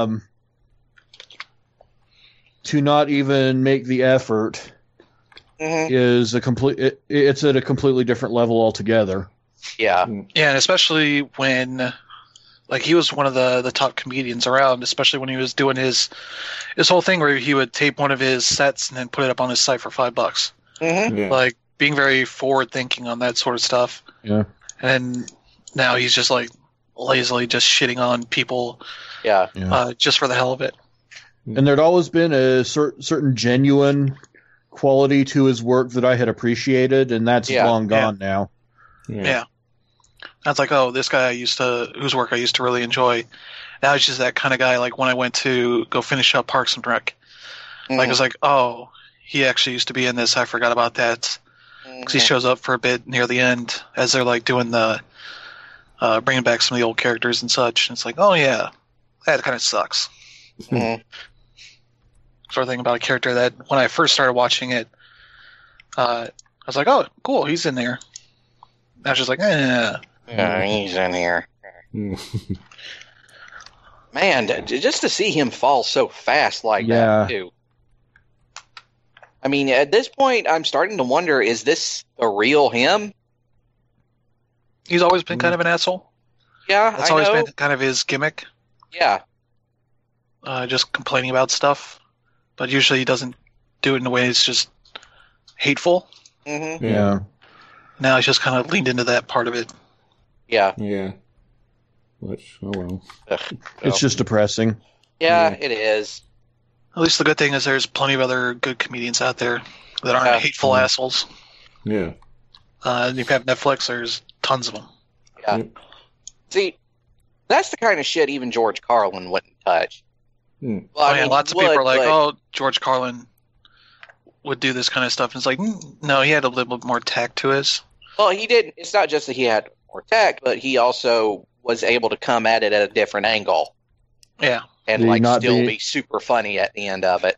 to not even make the effort is it's at a completely different level altogether. Yeah. Yeah, and especially when, like, he was one of the top comedians around, especially when he was doing his whole thing where he would tape one of his sets and then put it up on his site for $5. Yeah. Like, being very forward thinking on that sort of stuff. Yeah. And now he's just like lazily just shitting on people Yeah. just for the hell of it. And there'd always been a certain genuine quality to his work that I had appreciated, and that's long gone now. Yeah. That's like, oh, this guy whose work I used to really enjoy. Now he's just that kind of guy. Like when I went to go finish up Parks and Rec, like I was like, oh, he actually used to be in this. I forgot about that. Because he shows up for a bit near the end as they're like doing the bringing back some of the old characters and such. And it's like, oh yeah, that kind of sucks. Sort of thing about a character that when I first started watching it, I was like, oh, cool, he's in there. I was just like, yeah, he's in here. Man, just to see him fall so fast like that, too. I mean, at this point, I'm starting to wonder, is this the real him? He's always been kind of an asshole. Yeah, That's always been kind of his gimmick. Yeah. Just complaining about stuff. But usually he doesn't do it in a way that's just hateful. Mm-hmm. Yeah. Now he's just kind of leaned into that part of it. Yeah. Yeah. Which, oh well. It's just depressing. Yeah, it is. At least the good thing is there's plenty of other good comedians out there that aren't hateful assholes. Yeah. And if you have Netflix, there's tons of them. Yeah. Yep. See, that's the kind of shit even George Carlin wouldn't touch. Well, I mean, lots of people are like, oh, George Carlin would do this kind of stuff. And it's like, no, he had a little bit more tact to his. Well, he didn't. It's not just that he had more tact, but he also was able to come at it at a different angle. Yeah. And still be super funny at the end of it.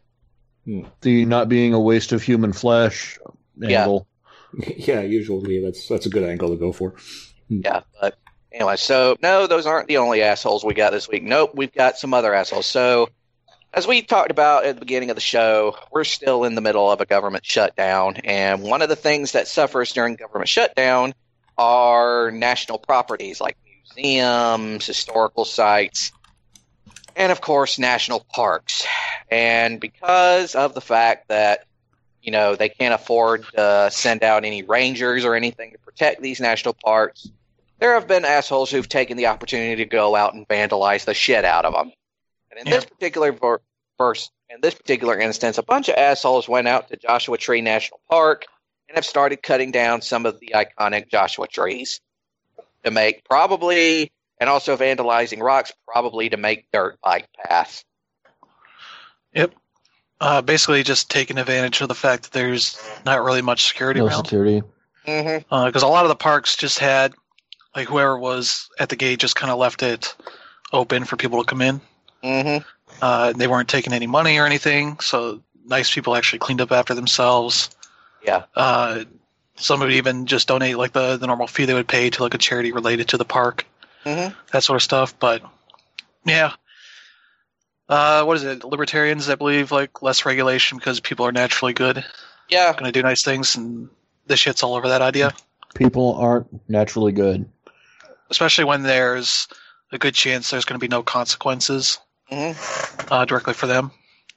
The not being a waste of human flesh angle. Yeah, usually that's a good angle to go for. Yeah, but anyway, so no, those aren't the only assholes we got this week. Nope, we've got some other assholes. So, as we talked about at the beginning of the show, we're still in the middle of a government shutdown, and one of the things that suffers during government shutdown are national properties like museums, historical sites, and of course, national parks. And because of the fact that, they can't afford to send out any rangers or anything to protect these national parks, there have been assholes who've taken the opportunity to go out and vandalize the shit out of them. And in this particular instance, a bunch of assholes went out to Joshua Tree National Park and have started cutting down some of the iconic Joshua trees to make and also vandalizing rocks, probably to make dirt bike paths. Yep. Basically just taking advantage of the fact that there's not really much security around. Security. Mm-hmm. Because a lot of the parks just had, like, whoever was at the gate just kind of left it open for people to come in. Mm-hmm. They weren't taking any money or anything, so nice people actually cleaned up after themselves. Yeah. Some would even just donate, like, the normal fee they would pay to, like, a charity related to the park. Mm-hmm. That sort of stuff, but yeah. What is it? Libertarians, I believe, like less regulation because people are naturally good. Yeah. Going to do nice things, and this shit's all over that idea. People aren't naturally good. Especially when there's a good chance there's going to be no consequences directly for them.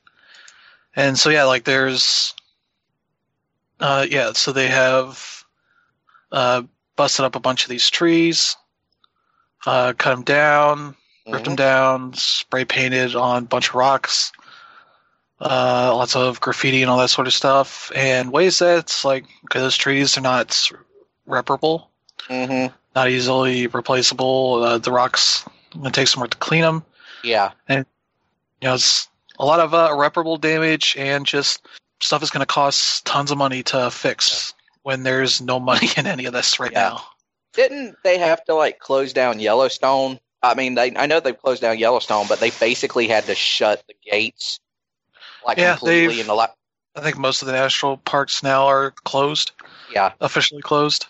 And so, yeah, like there's... so they have busted up a bunch of these trees, cut them down, ripped them down, spray painted on a bunch of rocks, lots of graffiti and all that sort of stuff, and ways that it's like, okay, those trees are not reparable, not easily replaceable. The rocks, it's going to take some work to clean them. Yeah. And, it's a lot of irreparable damage, and just stuff is going to cost tons of money to fix when there's no money in any of this right now. Didn't they have to, close down Yellowstone? I mean, I know they've closed down Yellowstone, but they basically had to shut the gates, completely. I think most of the national parks now are closed. Yeah. Officially closed.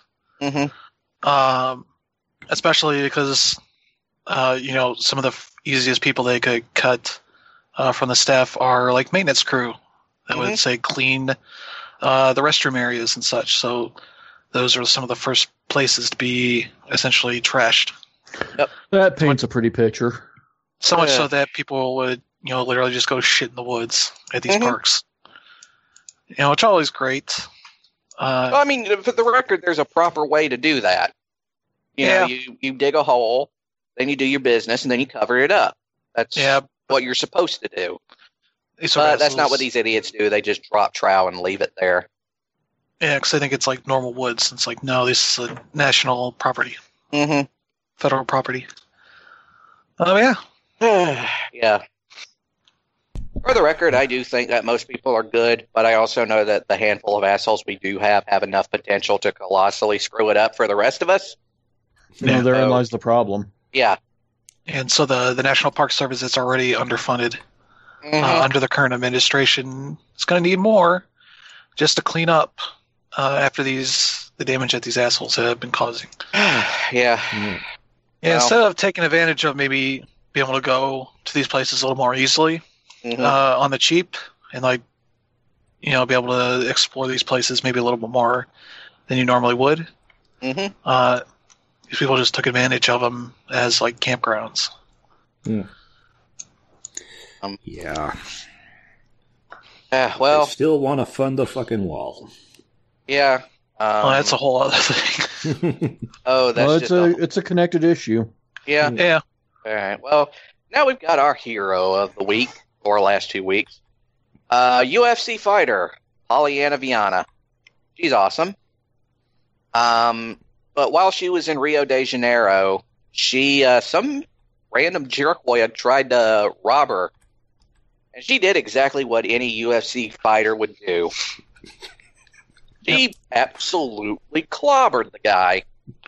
Especially because, some of the easiest people they could cut from the staff are, maintenance crew that would, say, clean the restroom areas and such. So those are some of the first places to be essentially trashed. Yep. That paints a pretty picture. So much so that people would, literally just go shit in the woods at these parks. Which always great. Well, I mean, for the record, there's a proper way to do that. You dig a hole, then you do your business, and then you cover it up. That's what you're supposed to do. But that's not what these idiots do. They just drop trowel and leave it there. Yeah, because I think it's like normal woods. It's like, no, this is a national property. Mm-hmm. Federal property. Oh, yeah. Yeah. For the record, I do think that most people are good, but I also know that the handful of assholes we do have enough potential to colossally screw it up for the rest of us. Therein lies the problem. Yeah. And so the National Park Service is already underfunded under the current administration. It's going to need more just to clean up after the damage that these assholes have been causing. Yeah. Yeah, instead of taking advantage of maybe being able to go to these places a little more easily on the cheap and be able to explore these places maybe a little bit more than you normally would. These people just took advantage of them as campgrounds. Yeah. Well, they still want to fund the fucking wall. Yeah. Well, that's a whole other thing. It's a connected issue. Yeah. Yeah. All right. Well, now we've got our hero of the week, or last 2 weeks. UFC fighter, Polyana Viana. She's awesome. But while she was in Rio de Janeiro, some random jerkboy tried to rob her. And she did exactly what any UFC fighter would do. She absolutely clobbered the guy.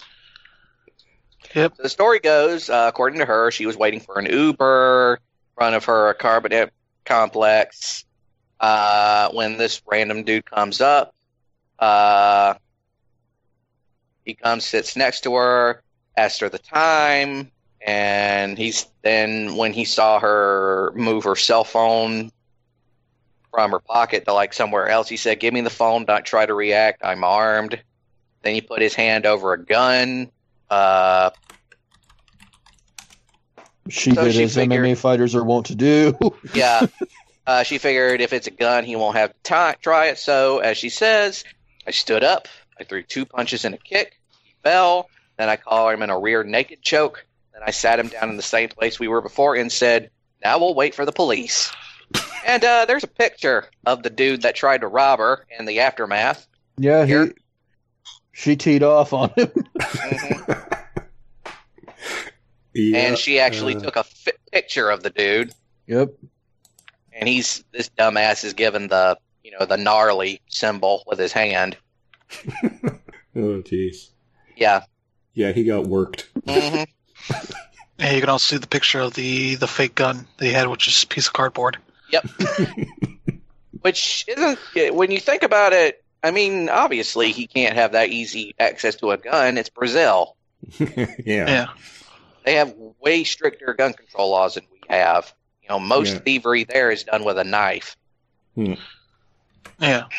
Yep. The story goes, according to her, she was waiting for an Uber in front of her apartment complex when this random dude comes up. He comes, sits next to her, asks her the time, and when he saw her move her cell phone from her pocket to somewhere else, he said, "Give me the phone, don't try to react, I'm armed." Then he put his hand over a gun. She did as MMA fighters are wont to do. Yeah. She figured if it's a gun, he won't have to try it. So, as she says, I stood up, I threw 2 punches and a kick, he fell, then I caught him in a rear naked choke, then I sat him down in the same place we were before and said, "Now we'll wait for the police." And there's a picture of the dude that tried to rob her in the aftermath. Yeah, she teed off on him. Yeah, and she actually took a picture of the dude. Yep. And this dumbass is given the gnarly symbol with his hand. Oh, jeez. Yeah. Yeah, he got worked. Mm-hmm. Yeah, you can also see the picture of the fake gun that he had, which is a piece of cardboard. Yep. Which isn't, when you think about it, I mean, obviously he can't have that easy access to a gun. It's Brazil. Yeah. They have way stricter gun control laws than we have. Most thievery there is done with a knife. Yeah.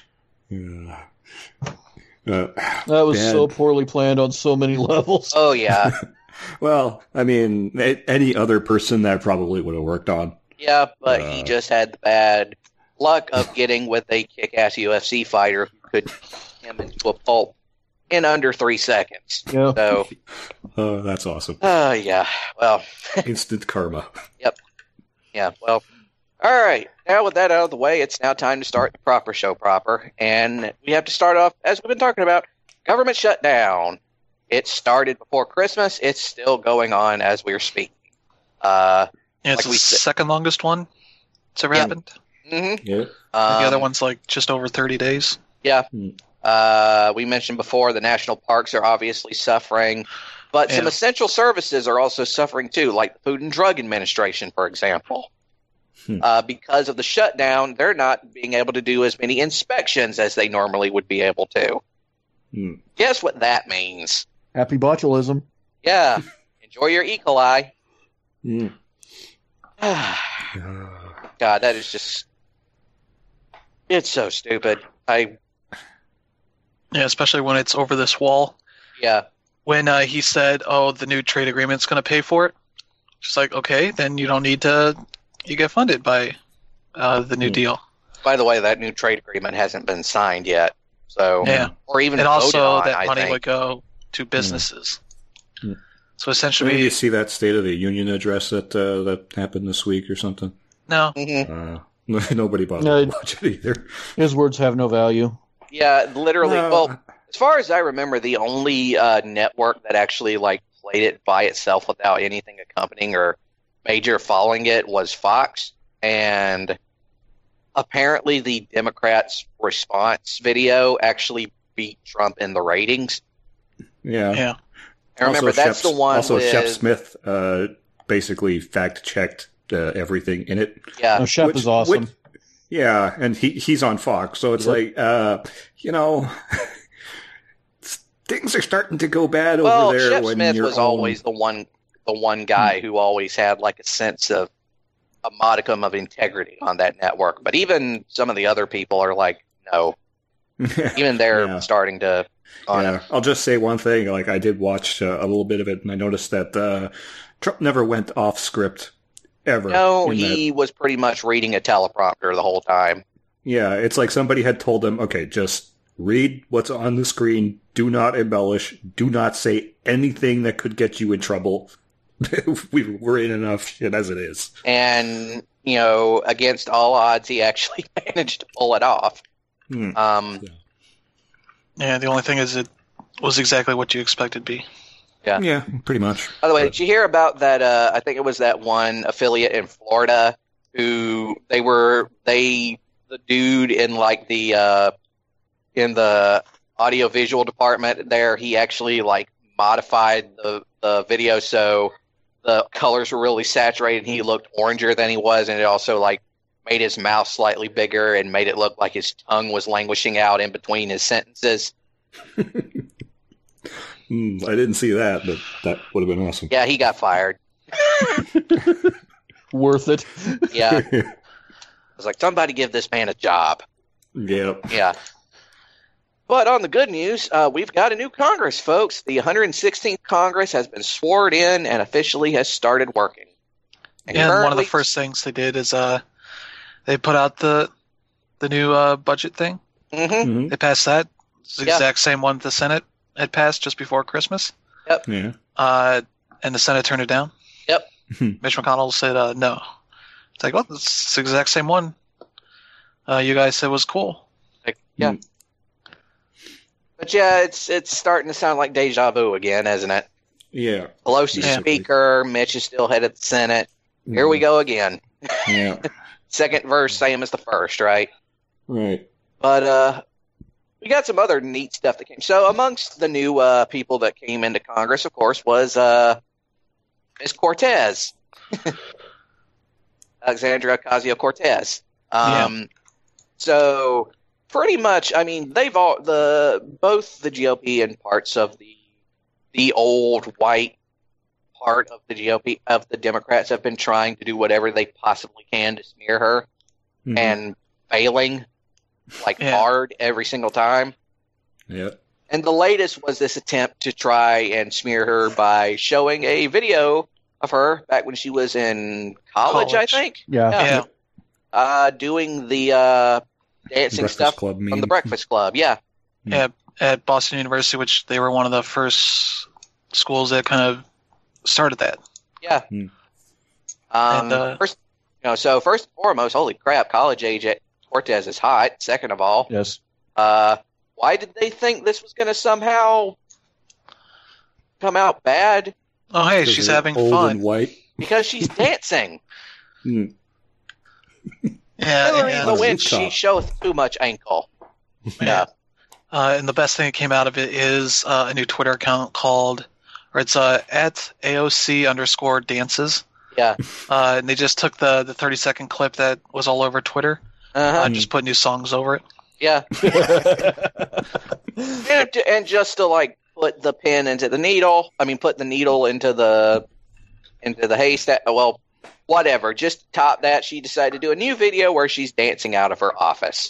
That was so poorly planned on so many levels. Oh, yeah. Well, I mean, any other person that probably would have worked on. Yeah, but he just had the bad luck of getting with a kick-ass UFC fighter who could turn him into a pulp in under 3 seconds. Yeah. So, that's awesome. Yeah. Well, instant karma. Yep. Yeah. Well, all right. Now with that out of the way, it's now time to start the proper show proper, and we have to start off as we've been talking about. Government shutdown. It started before Christmas. It's still going on as we're speaking. It's the second longest one that's ever happened. Mm-hmm. Yeah. The other one's just over 30 days. Yeah. We mentioned before the national parks are obviously suffering, but some essential services are also suffering too, like the Food and Drug Administration, for example. Because of the shutdown, they're not being able to do as many inspections as they normally would be able to. Guess what that means? Happy botulism. Yeah. Enjoy your E. coli. God, that is just... It's so stupid. Yeah, especially when it's over this wall. Yeah. When he said, the new trade agreement's going to pay for it, just okay, then you don't need to... You get funded by the new deal. By the way, that new trade agreement hasn't been signed yet. So, yeah. Or even and voted also on, that I money think. would go to businesses. So Did essentially, you see that State of the Union address that happened this week or something? no. Nobody bothered No. to watch it either. His words have no value. Yeah, literally. No. Well, as far as I remember, the only network that actually played it by itself without anything accompanying or major following it was Fox, and apparently the Democrats' response video actually beat Trump in the ratings. Yeah. And remember, that's the one. Also, with, Shep Smith basically fact-checked everything in it. Yeah, No, Shep is awesome. Yeah, and he's on Fox, so it's things are starting to go bad over there. Shep when Smith you're was always the one guy who always had a sense of a modicum of integrity on that network. But even some of the other people are no. Even they're starting to. I'll just say one thing. I did watch a little bit of it, and I noticed that Trump never went off script ever. No, he was pretty much reading a teleprompter the whole time. Yeah, it's like somebody had told him, okay, just read what's on the screen. Do not embellish. Do not say anything that could get you in trouble. We're in enough shit as it is. And, against all odds, he actually managed to pull it off. Yeah, the only thing is it was exactly what you expected to be. Yeah, pretty much. By the way, did you hear about that? I think it was that one affiliate in Florida who the dude in in the audiovisual department there, he actually modified the video so the colors were really saturated and he looked oranger than he was, and it also made his mouth slightly bigger and made it look like his tongue was languishing out in between his sentences. I didn't see that, but that would have been awesome. Yeah, he got fired. Worth it. Yeah. I was like, somebody give this man a job. Yep. Yeah. But on the good news, we've got a new Congress, folks. The 116th Congress has been sworn in and officially has started working. And one of the first things they did is they put out the new budget thing. Mm-hmm. They passed that. It's the exact same one the Senate had passed just before Christmas. Yep. Yeah. And the Senate turned it down. Yep. Mitch McConnell said no. It's like, well, it's the exact same one. You guys said was cool. Yeah. But yeah, it's starting to sound like deja vu again, isn't it? Yeah. Pelosi's speaker, Mitch is still head of the Senate. Here we go again. Yeah. Second verse, same as the first, right? Right. But we got some other neat stuff that came. So amongst the new people that came into Congress, of course, was Ms. Cortez. Alexandria Ocasio-Cortez. So pretty much, I mean, they've both the GOP and parts of the old white part of the GOP of the Democrats have been trying to do whatever they possibly can to smear her, and failing hard every single time. Yeah. And the latest was this attempt to try and smear her by showing a video of her back when she was in college. I think. Yeah. Doing the dancing stuff from the Breakfast Club. Yeah. Yeah, at Boston University, which they were one of the first schools that kind of started that. Yeah. First and foremost, holy crap, college age Cortez is hot. Second of all, yes. Why did they think this was going to somehow come out bad? Oh, hey, she's having old fun. And white. Because she's dancing. Yeah, Hillary the Winch, she showeth too much ankle. Yeah. And the best thing that came out of it is a new Twitter account it's at AOC_dances. Yeah. And they just took the 30-second clip that was all over Twitter and just put new songs over it. Yeah. and just to put the pin into the needle. I mean, put the needle into the haystack. Well, whatever. Just top that. She decided to do a new video where she's dancing out of her office.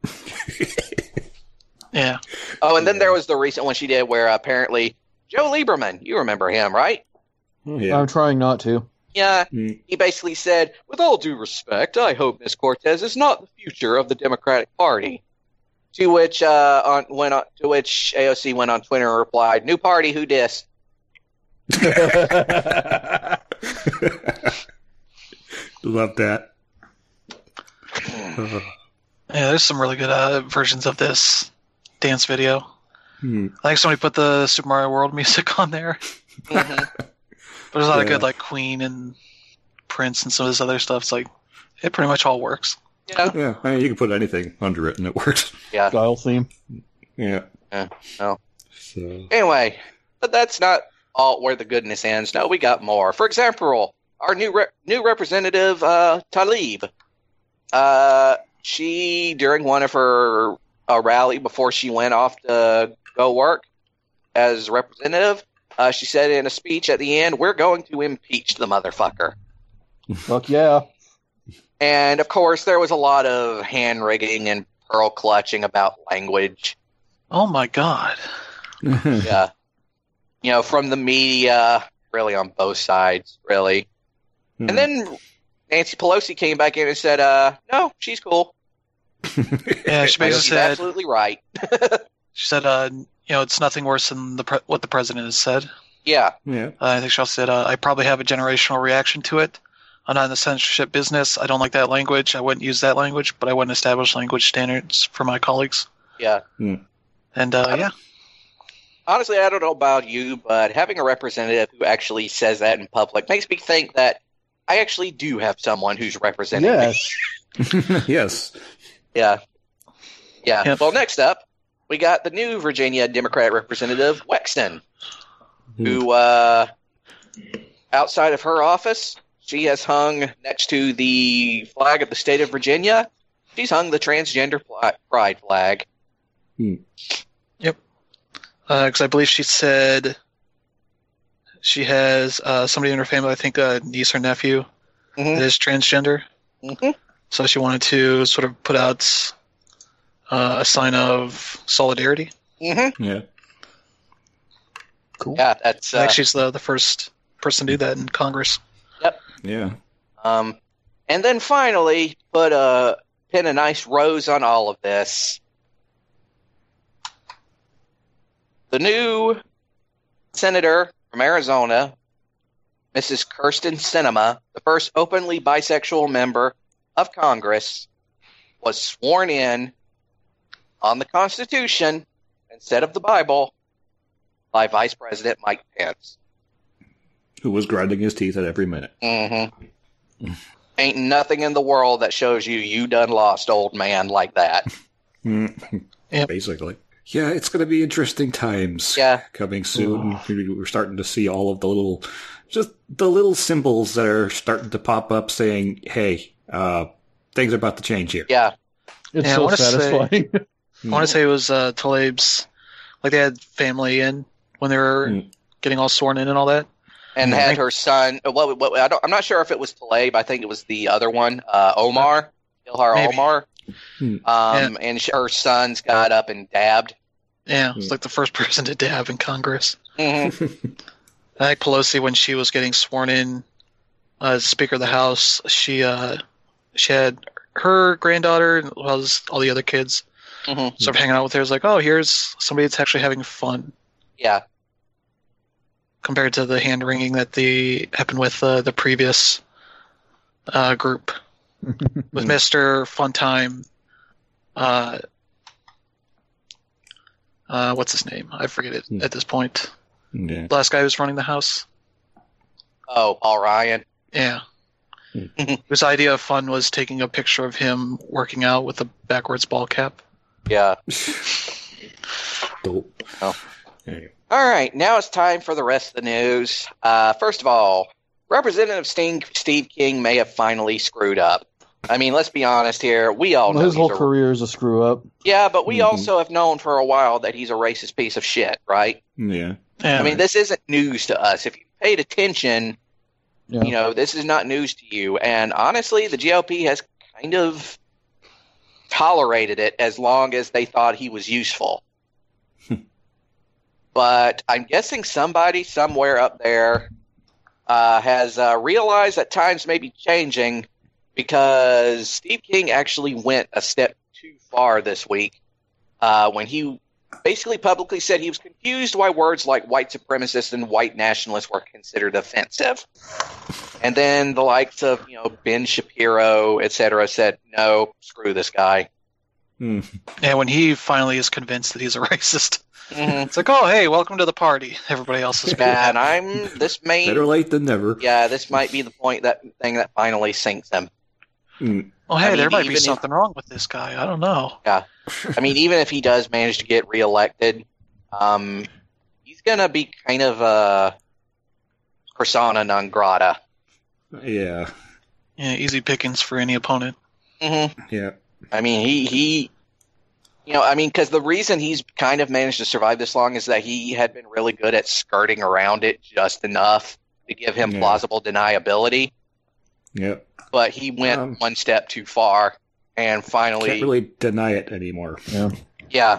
Yeah. Oh, and then there was the recent one she did where apparently Joe Lieberman, you remember him, right? Oh, yeah. I'm trying not to. Yeah. He basically said, with all due respect, I hope Ms. Cortez is not the future of the Democratic Party. To which AOC went on Twitter and replied, "New party, who dis?" Love that. Yeah, there's some really good versions of this dance video. Hmm. I think somebody put the Super Mario World music on there. Mhm. But there's a lot of Yeah. good, like Queen and Prince and some of this other stuff. It's like, it pretty much all works. Yeah. Yeah, I mean, you can put anything under it and it works. Yeah. Style theme. Yeah. No. So, Anyway, but that's not all where the goodness ends. No, we got more. For example, our new representative, Talib. She, during one of her rally before she went off to go work as representative, she said in a speech at the end, "We're going to impeach the motherfucker." Fuck yeah. And of course, there was a lot of hand wringing and pearl clutching about language. Oh my god. Yeah. From the media, really on both sides, really. And then Nancy Pelosi came back in and said, no, she's cool. Yeah, she basically She's said, absolutely right. it's nothing worse than what the president has said. Yeah. yeah. I think she also said, I probably have a generational reaction to it. I'm not in the censorship business. I don't like that language. I wouldn't use that language, but I wouldn't establish language standards for my colleagues. Yeah. And yeah. Honestly, I don't know about you, but having a representative who actually says that in public makes me think that I actually do have someone who's representing me. Yes. Yes. Yeah. Yeah. Yep. Well, next up, we got the new Virginia Democrat representative, Wexton, who, outside of her office, she has hung next to the flag of the state of Virginia. She's hung the transgender pride flag. Yep. Because I believe she said she has somebody in her family, I think a niece or nephew, Mhm. that is transgender. Mhm. So she wanted to sort of put out a sign of solidarity. Mm-hmm. Yeah. Cool. Yeah, that's I think she's the first person to do that in Congress. Yeah. and then finally pin a nice rose on all of this. The new senator from Arizona, Mrs. Kirsten Sinema, the first openly bisexual member of Congress, was sworn in on the Constitution instead of the Bible by Vice President Mike Pence. Who was grinding his teeth at every minute. Mm-hmm. Ain't nothing in the world that shows you done lost, old man, like that. Yep. Basically. Yeah, it's going to be interesting times Yeah. coming soon. We're starting to see all of the little symbols that are starting to pop up saying, hey, things are about to change here. Yeah. It's Yeah, I so wanna say- satisfying. I want to say it was Talib's, like they had family in when they were getting all sworn in and all that. And had her son. I'm not sure if it was Talib. I think it was the other one, Omar, Ilhar Maybe. Omar. Yeah. And her sons got up and dabbed. Yeah, it's like the first person to dab in Congress. Mm-hmm. I think Pelosi, when she was getting sworn in as Speaker of the House, she had her granddaughter as well as all the other kids Mm-hmm. sort of hanging out with her. It was like, oh, here's somebody that's actually having fun, Yeah. compared to the hand wringing that happened with the previous group with Mr. Funtime. What's his name? I forget it at this point. Yeah. The last guy who's running the House. Oh, Paul Ryan. Yeah. His idea of fun was taking a picture of him working out with a backwards ball cap. Yeah. Dope. Oh. Anyway. All right, now it's time for the rest of the news. First of all, Representative Steve King may have finally screwed up. I mean, let's be honest here. We all know His whole he's a- career is a screw up. Yeah, but we Mhm. also have known for a while that he's a racist piece of shit, right? Yeah. Yeah. I mean, this isn't news to us. If you paid attention, Yeah. this is not news to you. And honestly, the GOP has kind of tolerated it as long as they thought he was useful. But I'm guessing somebody somewhere up there has realized that times may be changing, because Steve King actually went a step too far this week when he basically publicly said he was confused why words like white supremacist and white nationalist were considered offensive. And then the likes of, Ben Shapiro, etc., said, no, screw this guy. Hmm. And when he finally is convinced that he's a racist, Mm-hmm. it's like, oh, hey, welcome to the party. Everybody else is Yeah, and Better late than never. Yeah, this might be the thing that finally sinks him. Oh, hey, there might be even something wrong with this guy. I don't know. Yeah. I mean, even if he does manage to get reelected, he's going to be kind of a persona non grata. Yeah. Yeah, easy pickings for any opponent. Mm-hmm. Yeah. I mean, because the reason he's kind of managed to survive this long is that he had been really good at skirting around it just enough to give him plausible deniability. Yep. But he went one step too far, and finally can't really deny it anymore. Yeah.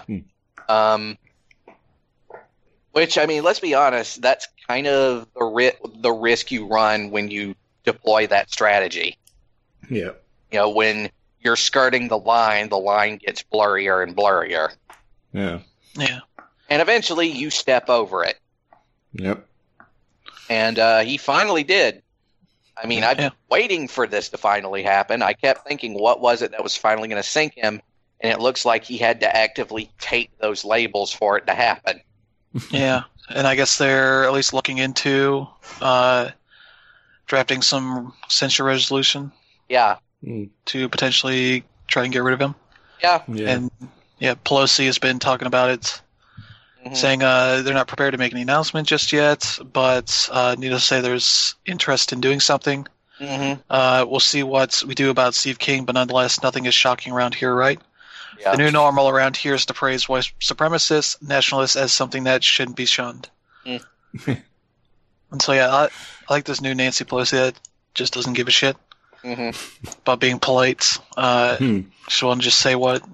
Which, I mean, let's be honest, that's kind of the risk you run when you deploy that strategy. Yeah. When you're skirting the line gets blurrier and blurrier. Yeah. Yeah. And eventually you step over it. Yep. And he finally did. I mean, I've been waiting for this to finally happen. I kept thinking, what was it that was finally going to sink him? And it looks like he had to actively take those labels for it to happen. Yeah. And I guess they're at least looking into drafting some censure resolution. Yeah. To potentially try and get rid of him. Yeah. And Pelosi has been talking about it, saying they're not prepared to make any announcement just yet, but needless to say, there's interest in doing something. We'll see what we do about Steve King, but nonetheless, nothing is shocking around here, right? Yeah. The new normal around here is to praise white supremacists, nationalists as something that shouldn't be shunned. And so, I like this new Nancy Pelosi that just doesn't give a shit about being polite. She won't just say what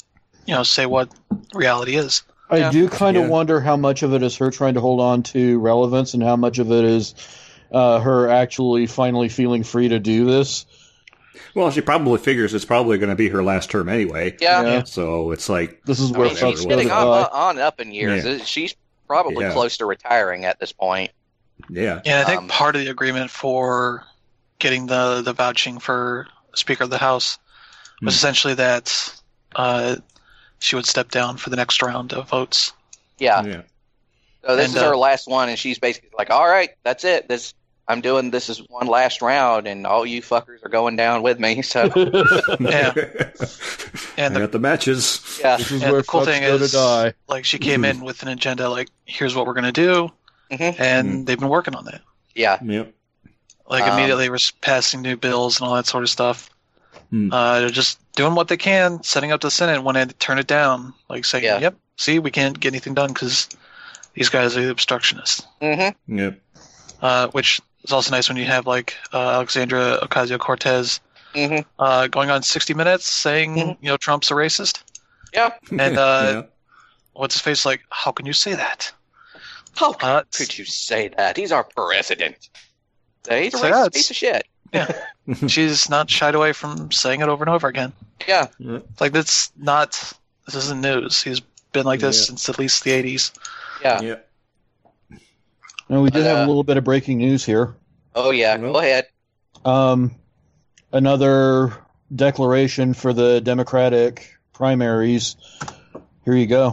reality is. I do kind of wonder how much of it is her trying to hold on to relevance and how much of it is her actually finally feeling free to do this. Well, she probably figures it's probably going to be her last term anyway. Yeah. So it's like... This is where she's getting on up in years. Yeah. She's probably close to retiring at this point. Yeah. Yeah, I think part of the agreement for getting the vouching for Speaker of the House was essentially that she would step down for the next round of votes. Yeah. So this is her last one, and she's basically like, all right, that's it. This is one last round, and all you fuckers are going down with me. So yeah. And I got the matches. Yeah. This is and where the cool thing is, die. like, she came in with an agenda, like, here's what we're going to do, and they've been working on that. Yeah. Yep. Like, immediately we're passing new bills and all that sort of stuff. They're just doing what they can, setting up the Senate when they turn it down. Like, saying, yep, see, we can't get anything done because these guys are the obstructionists. Yep. Which is also nice when you have, like, Alexandra Ocasio-Cortez going on 60 Minutes saying, Trump's a racist. Yeah. And what's his face like, how can you say that? How could you say that? He's our president. He's a racist piece of shit. Yeah. She's not shied away from saying it over and over again. Yeah. It's like, this isn't news. He's been like this since at least the 80s. Yeah. Yeah. And we did have a little bit of breaking news here. Oh, yeah. Go ahead. Another declaration for the Democratic primaries. Here you go.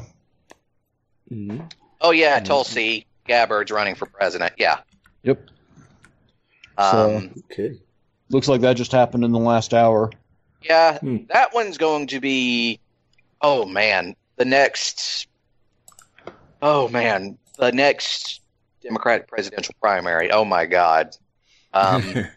Oh, yeah. Tulsi Gabbard's running for president. Yeah. Yep. So, okay. Looks like that just happened in the last hour. Yeah. That one's going to be, the next Democratic presidential primary. Oh, my God. That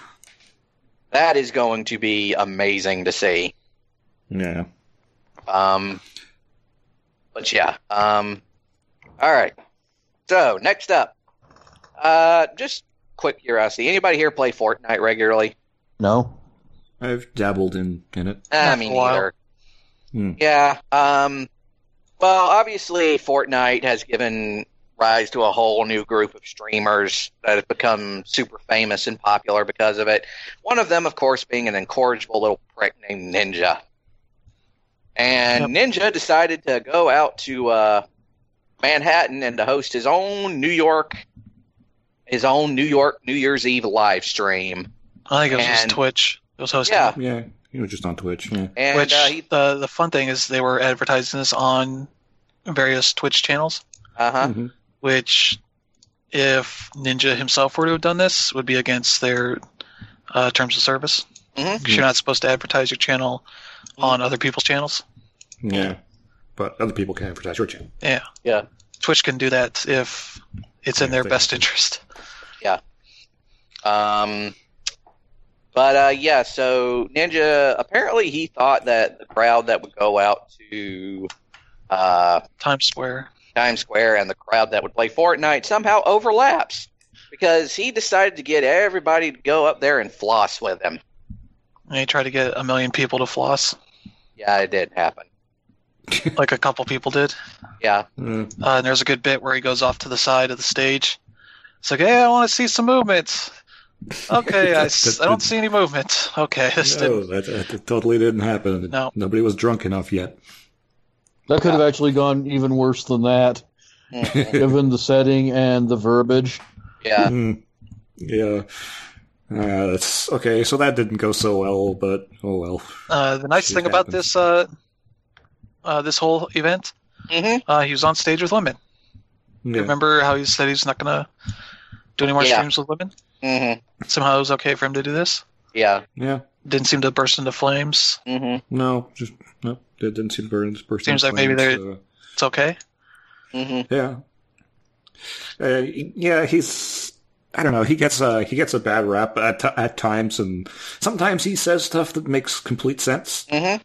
is going to be amazing to see. Yeah. But yeah. All right. So next up, just quick curiosity. Anybody here play Fortnite regularly? No. I've dabbled in it. Me neither. Yeah. Well, obviously, Fortnite has given rise to a whole new group of streamers that have become super famous and popular because of it. One of them, of course, being an incorrigible little prick named Ninja. And Ninja decided to go out to Manhattan and to host his own New Year's Eve live stream. I think it was just Twitch. It was hosting. Yeah, he was just on Twitch. Yeah. And Which the fun thing is they were advertising this on various Twitch channels. Mm-hmm. Which, if Ninja himself were to have done this, would be against their terms of service. Mm-hmm. You're not supposed to advertise your channel on other people's channels. Yeah, but other people can advertise your channel. Yeah. Twitch can do that if it's in their best interest. Yeah. So Ninja, apparently he thought that the crowd that would go out to Times Square and the crowd that would play Fortnite somehow overlaps, because he decided to get everybody to go up there and floss with him. And he tried to get 1 million people to floss. Yeah, it did happen. Like a couple people did. Yeah. And there's a good bit where he goes off to the side of the stage. It's like, hey, I want to see some movement. Okay, I don't see any movement. Okay, that totally didn't happen. No. Nobody was drunk enough yet. That could have actually gone even worse than that, given the setting and the verbiage. Yeah. Yeah. That's okay. So that didn't go so well, but oh well. The nice thing about this this whole event, he was on stage with women. Yeah. Remember how he said he's not going to do any more streams with women? Mm-hmm. Somehow it was okay for him to do this. Yeah. Yeah. Didn't seem to burst into flames. Mm-hmm. No, it didn't seem to burn. Seems like maybe it's okay. Mm-hmm. Yeah. Yeah, he's. I don't know. He gets a bad rap at times, and sometimes he says stuff that makes complete sense. Mm-hmm.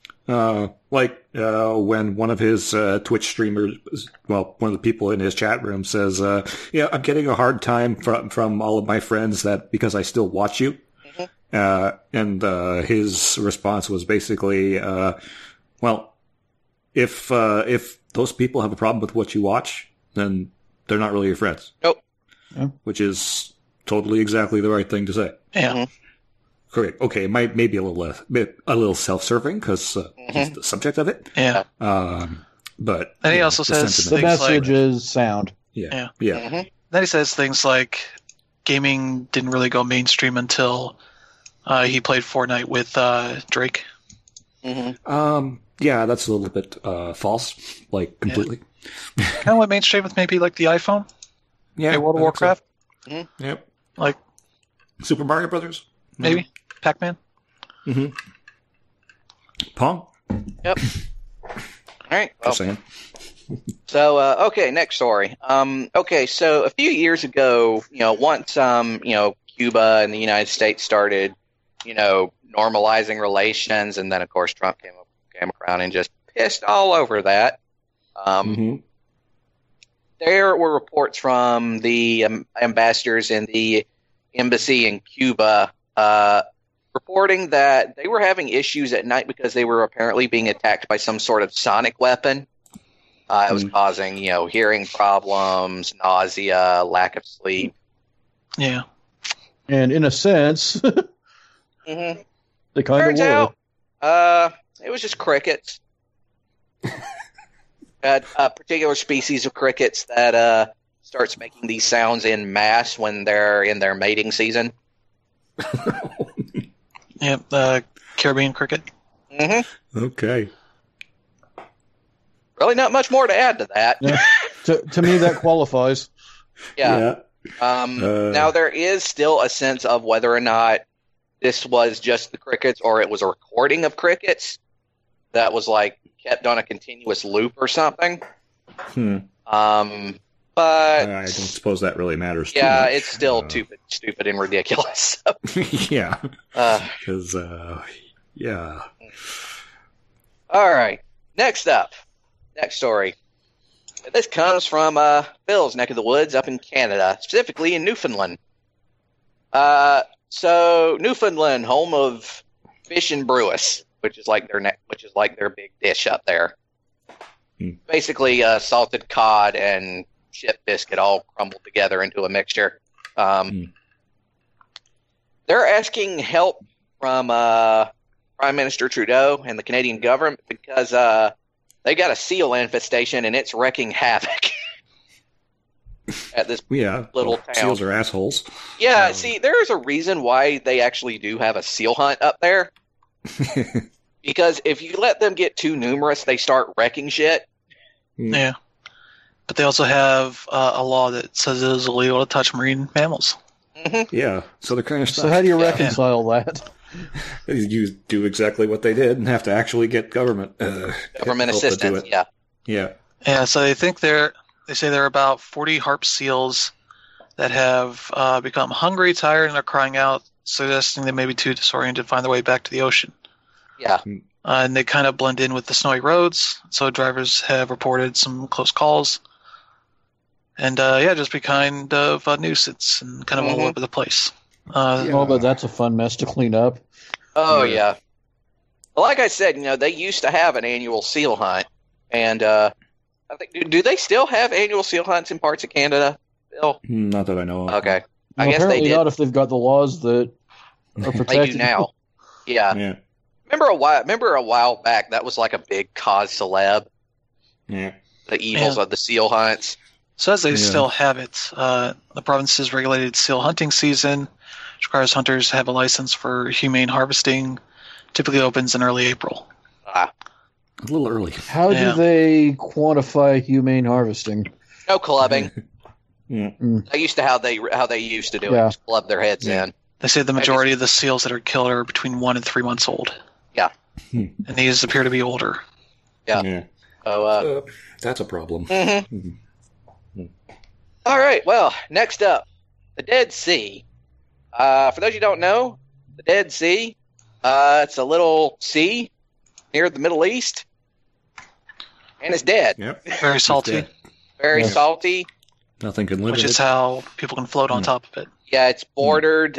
When one of his Twitch streamers, one of the people in his chat room says, "Yeah, I'm getting a hard time from all of my friends because I still watch you." And his response was basically, "Well, if those people have a problem with what you watch, then they're not really your friends." Nope. Which is totally exactly the right thing to say. Yeah. Mm-hmm. Correct. Okay, it might maybe a little self-serving because he's the subject of it. Yeah. But and he also says the message is sound. Yeah. Mm-hmm. Then he says things like gaming didn't really go mainstream until he played Fortnite with Drake. Mm-hmm. Yeah, that's a little bit false, like completely. Yeah. Kind of went mainstream with maybe like the iPhone. Yeah, World of Warcraft. So. Mm-hmm. Yep. Like Super Mario Brothers. Maybe Pac-Man. Mm-hmm. Pong. Yep. All right. Well, Just saying. So, okay, next story. Okay, so a few years ago, once, Cuba and the United States started, normalizing relations, and then, of course, Trump came around and just pissed all over that. There were reports from the ambassadors in the embassy in Cuba reporting that they were having issues at night because they were apparently being attacked by some sort of sonic weapon. It was causing, hearing problems, nausea, lack of sleep. Yeah. And in a sense, Mm-hmm. they kind Turns of were. out, it was just crickets. A particular species of crickets that starts making these sounds in mass when they're in their mating season. Yep, Caribbean cricket. Mm-hmm. Okay. Really not much more to add to that. Yeah. To me, that qualifies. Yeah. Now, there is still a sense of whether or not this was just the crickets or it was a recording of crickets that was, kept on a continuous loop or something. But I don't suppose that really matters too yeah, much. it's still stupid and ridiculous. Yeah. Because, yeah. All right. Next story. This comes from Phil's neck of the woods up in Canada, specifically in Newfoundland. So Newfoundland, home of fish and brewis, which is like their big dish up there. Basically, salted cod and ship biscuit all crumbled together into a mixture. They're asking help from Prime Minister Trudeau and the Canadian government because they got a seal infestation and it's wreaking havoc at this little town. Seals are assholes. Yeah, see, there's a reason why they actually do have a seal hunt up there. Because if you let them get too numerous, they start wrecking shit. Yeah. But they also have a law that says it is illegal to touch marine mammals. Mm-hmm. Yeah, so they're kind of stuck. So how do you reconcile that? You do exactly what they did and have to actually get government assistance. Yeah. Yeah. So they say there are about 40 harp seals that have become hungry, tired, and are crying out, suggesting they may be too disoriented to find their way back to the ocean. Yeah. And they kind of blend in with the snowy roads, so drivers have reported some close calls. And just be kind of a nuisance and kind of all over the place. But that's a fun mess to clean up. Oh, yeah. Well, like I said, they used to have an annual seal hunt. And I think, do they still have annual seal hunts in parts of Canada, Bill? Not that I know of. Okay. I guess they did. Not if they've got the laws that are protected. They do now. Yeah. Remember a while back, that was like a big cause celeb? Yeah. The evils of the seal hunts. So as they still have it, the province's regulated seal hunting season, which requires hunters to have a license for humane harvesting, typically opens in early April. A little early. How do they quantify humane harvesting? No clubbing. They used to how they used to do it. Just club their heads in. They say the majority of the seals that are killed are between 1 and 3 months old. Yeah. And these appear to be older. Yeah. So, that's a problem. All right. Well, next up, the Dead Sea. For those you don't know, the Dead Sea, it's a little sea near the Middle East, and it's dead. Yep. Very salty. Very salty. Nothing can live Which in is it. how people can float on top of it. Yeah, it's borders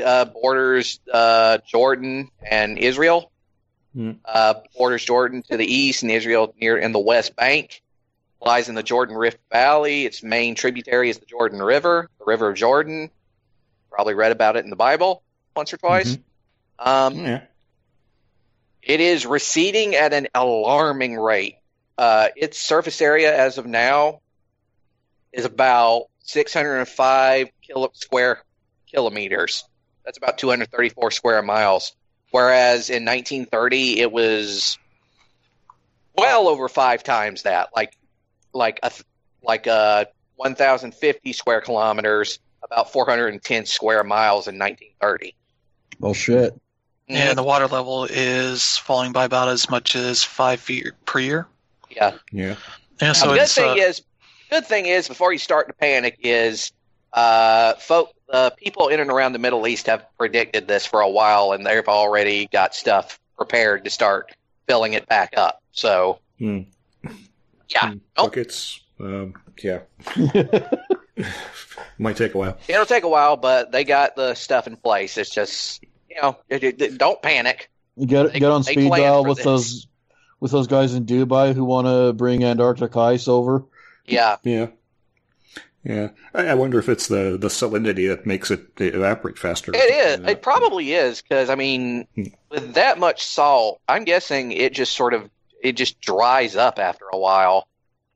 Jordan and Israel. Borders Jordan to the east and Israel in the West Bank. Lies in the Jordan Rift Valley. Its main tributary is the Jordan River, the River of Jordan. Probably read about it in the Bible once or twice. It is receding at an alarming rate. Its surface area as of now is about 605 square kilometers. That's about 234 square miles. Whereas in 1930, it was well over 5 times that, like 1,050 square kilometers, about 410 square miles in 1930. Well, shit. Yeah, and the water level is falling by about as much as 5 feet per year. Yeah. So the good thing is, before you start to panic, is people in and around the Middle East have predicted this for a while, and they've already got stuff prepared to start filling it back up. So, Buckets. Might take a while. It'll take a while, but they got the stuff in place. It's just, don't panic. You get on speed dial with those guys in Dubai who want to bring Antarctic ice over. Yeah. I wonder if it's the salinity that makes it evaporate faster. It is. It probably is, because, with that much salt, I'm guessing it just dries up after a while.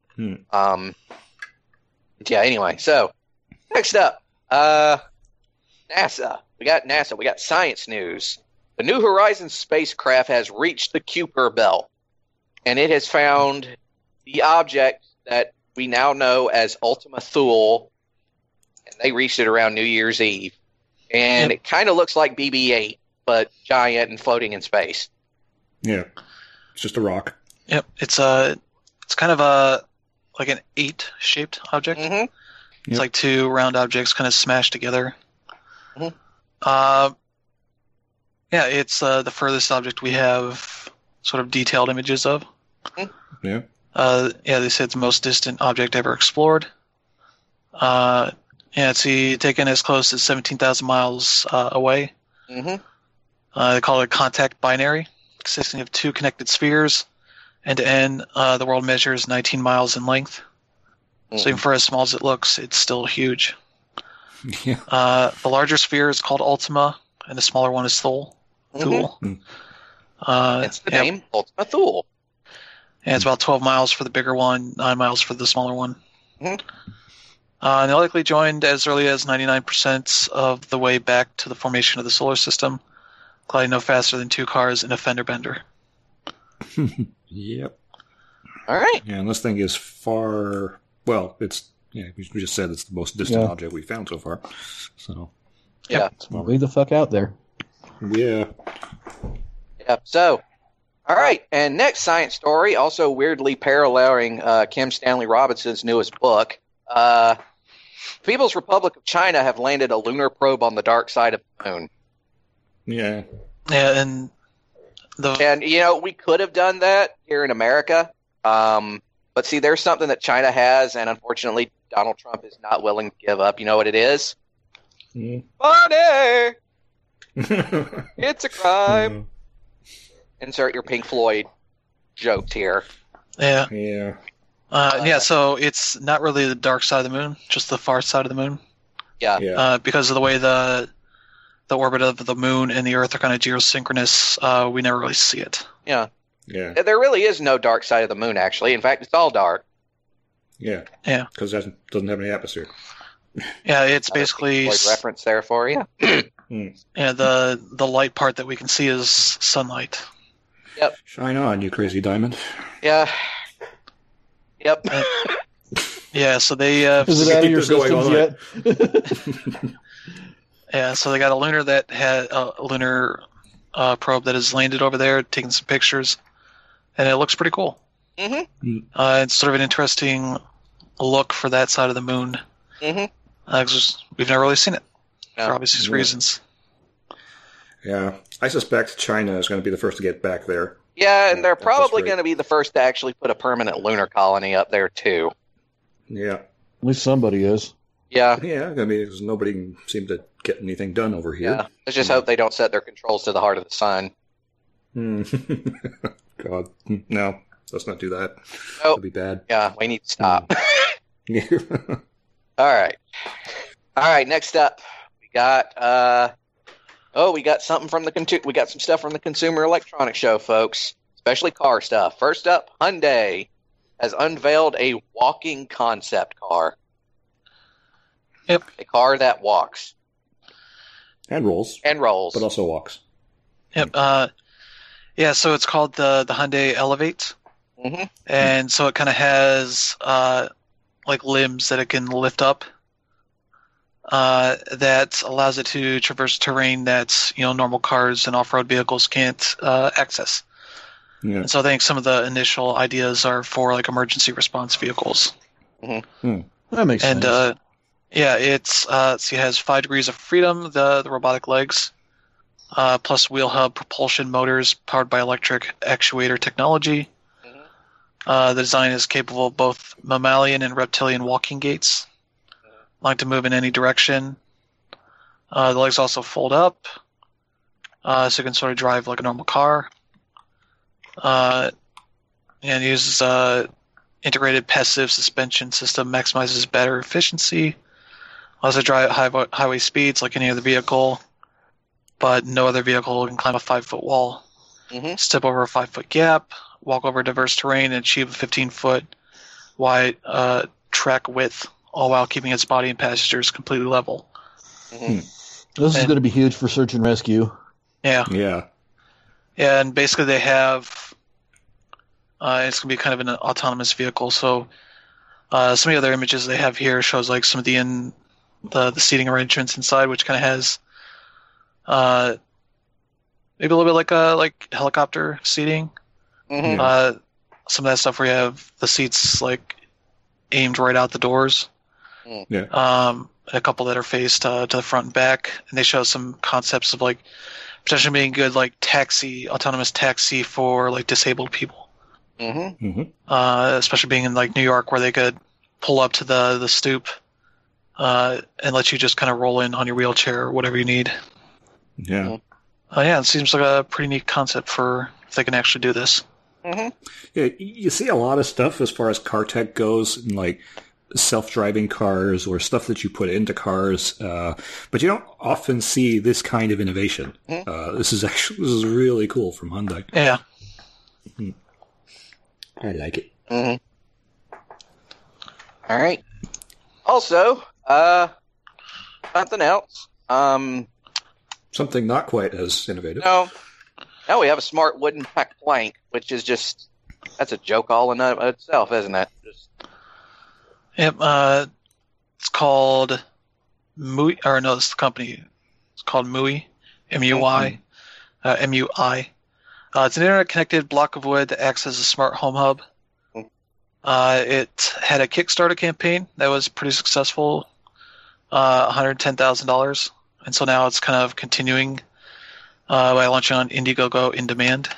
Anyway, so next up, NASA. We got science news. The New Horizons spacecraft has reached the Kuiper Belt, and it has found the object that we now know as Ultima Thule, and they reached it around New Year's Eve. And it kind of looks like BB-8, but giant and floating in space. Yeah, it's just a rock. Yep, it's kind of like an 8-shaped object. Mm-hmm. It's like 2 round objects kind of smashed together. Mm-hmm. It's the furthest object we have sort of detailed images of. Mm-hmm. Yeah. They said it's the most distant object ever explored. It's taken as close as 17,000 miles away. Mm-hmm. They call it a contact binary, consisting of 2 connected spheres. End to end, the world measures 19 miles in length. Mm-hmm. So even for as small as it looks, it's still huge. Yeah. The larger sphere is called Ultima, and the smaller one is Thule. Mm-hmm. It's the name Ultima Thule. And it's about 12 miles for the bigger one, 9 miles for the smaller one. Mhm. And they likely joined as early as 99% of the way back to the formation of the solar system, gliding no faster than 2 cars in a fender bender. Yep. All right. Yeah, and this thing is far. Well, it's we just said it's the most distant Yeah. object we've found so far. So Yeah. Way the fuck out there. yeah, Yep. So, all right. And next science story, also weirdly paralleling Kim Stanley Robinson's newest book. People's Republic of China have landed a lunar probe on the dark side of the moon. yeah, Yeah, and And, we could have done that here in America. But see, there's something that China has, and unfortunately, Donald Trump is not willing to give up. You know what it is? Mm. Money! It's a crime. Insert your Pink Floyd jokes here. yeah, yeah, so it's not really the dark side of the moon, just the far side of the moon. yeah. Because of the way the orbit of the moon and the Earth are kind of geosynchronous, we never really see it. Yeah. Yeah, There really is no dark side of the moon, actually. In fact, it's all dark. yeah, Yeah. because it doesn't have any atmosphere. Yeah, it's basically Pink Floyd reference there for you. yeah, the light part that we can see is sunlight. Shine on, you crazy diamond. Yeah. Yep. Yeah, so they Is it out of keep your this going systems yet? yeah, so they got a lunar that had a lunar probe that has landed over there, taking some pictures, and it looks pretty cool. Mm-hmm. It's sort of an interesting look for that side of the moon. Mm-hmm. 'Cause we've never really seen it No. for obvious Yeah. reasons. Yeah, I suspect China is going to be the first to get back there. Yeah, and they're That's probably great. going to be the first to actually put a permanent lunar colony up there, too. Yeah, At least somebody is. Yeah. yeah. I mean, 'cause nobody can seem to get anything done over here. Yeah. Let's just hope they don't set their controls to the heart of the sun. Hmm. God, no, let's not do that. Nope. That'd be bad. Yeah, we need to stop. Yeah. All right. All right, next up, we got we got something from we got some stuff from the Consumer Electronics Show, folks, especially car stuff. First up, Hyundai has unveiled a walking concept car. Yep. A car that walks And rolls, and rolls. but also walks. Yep. Yeah, so it's called the Hyundai Elevate, Mm-hmm. and so it kind of has like limbs that it can lift up. That allows it to traverse terrain that normal cars and off-road vehicles can't access. Yeah. And so I think some of the initial ideas are for like emergency response vehicles. That makes And sense. yeah, it has 5 degrees of freedom, the robotic legs, plus wheel hub propulsion motors powered by electric actuator technology. The design is capable of both mammalian and reptilian walking gaits, allowing to move in any direction. The legs also fold up, so you can sort of drive like a normal car. And uses integrated passive suspension system, maximizes battery efficiency. Allows it to drive at highway speeds like any other vehicle, but no other vehicle can climb a 5-foot wall, step over a 5-foot gap, walk over diverse terrain, and achieve a 15-foot wide track width, all while keeping its body and passengers completely level. This is going to be huge for search and rescue. Yeah. Yeah. And basically they have it's going to be kind of an autonomous vehicle. So some of the other images they have here shows like some of the seating arrangements inside, which kind of has maybe a little bit like helicopter seating. Mm-hmm. Some of that stuff where you have the seats like aimed right out the doors. Yeah. A couple that are faced to the front and back, and they show some concepts of like potentially being good like autonomous taxi for like disabled people. Especially being in like New York, where they could pull up to the stoop and let you just kind of roll in on your wheelchair or whatever you need. Yeah. Yeah, it seems like a pretty neat concept for if they can actually do this. Yeah. You see a lot of stuff as far as car tech goes, and like self-driving cars or stuff that you put into cars, but you don't often see this kind of innovation. This is really cool from Hyundai. Yeah. I like it. All right. Also, something else. Something not quite as innovative. No. Now we have a smart wooden pack plank, which is just, that's a joke all in itself, isn't it? Yep. It's called MUI, or no, it's the company. It's called MUI, M-U-I, M-U-I. It's an internet-connected block of wood that acts as a smart home hub. It had a Kickstarter campaign that was pretty successful, $110,000, and so now it's kind of continuing by launching on Indiegogo in demand.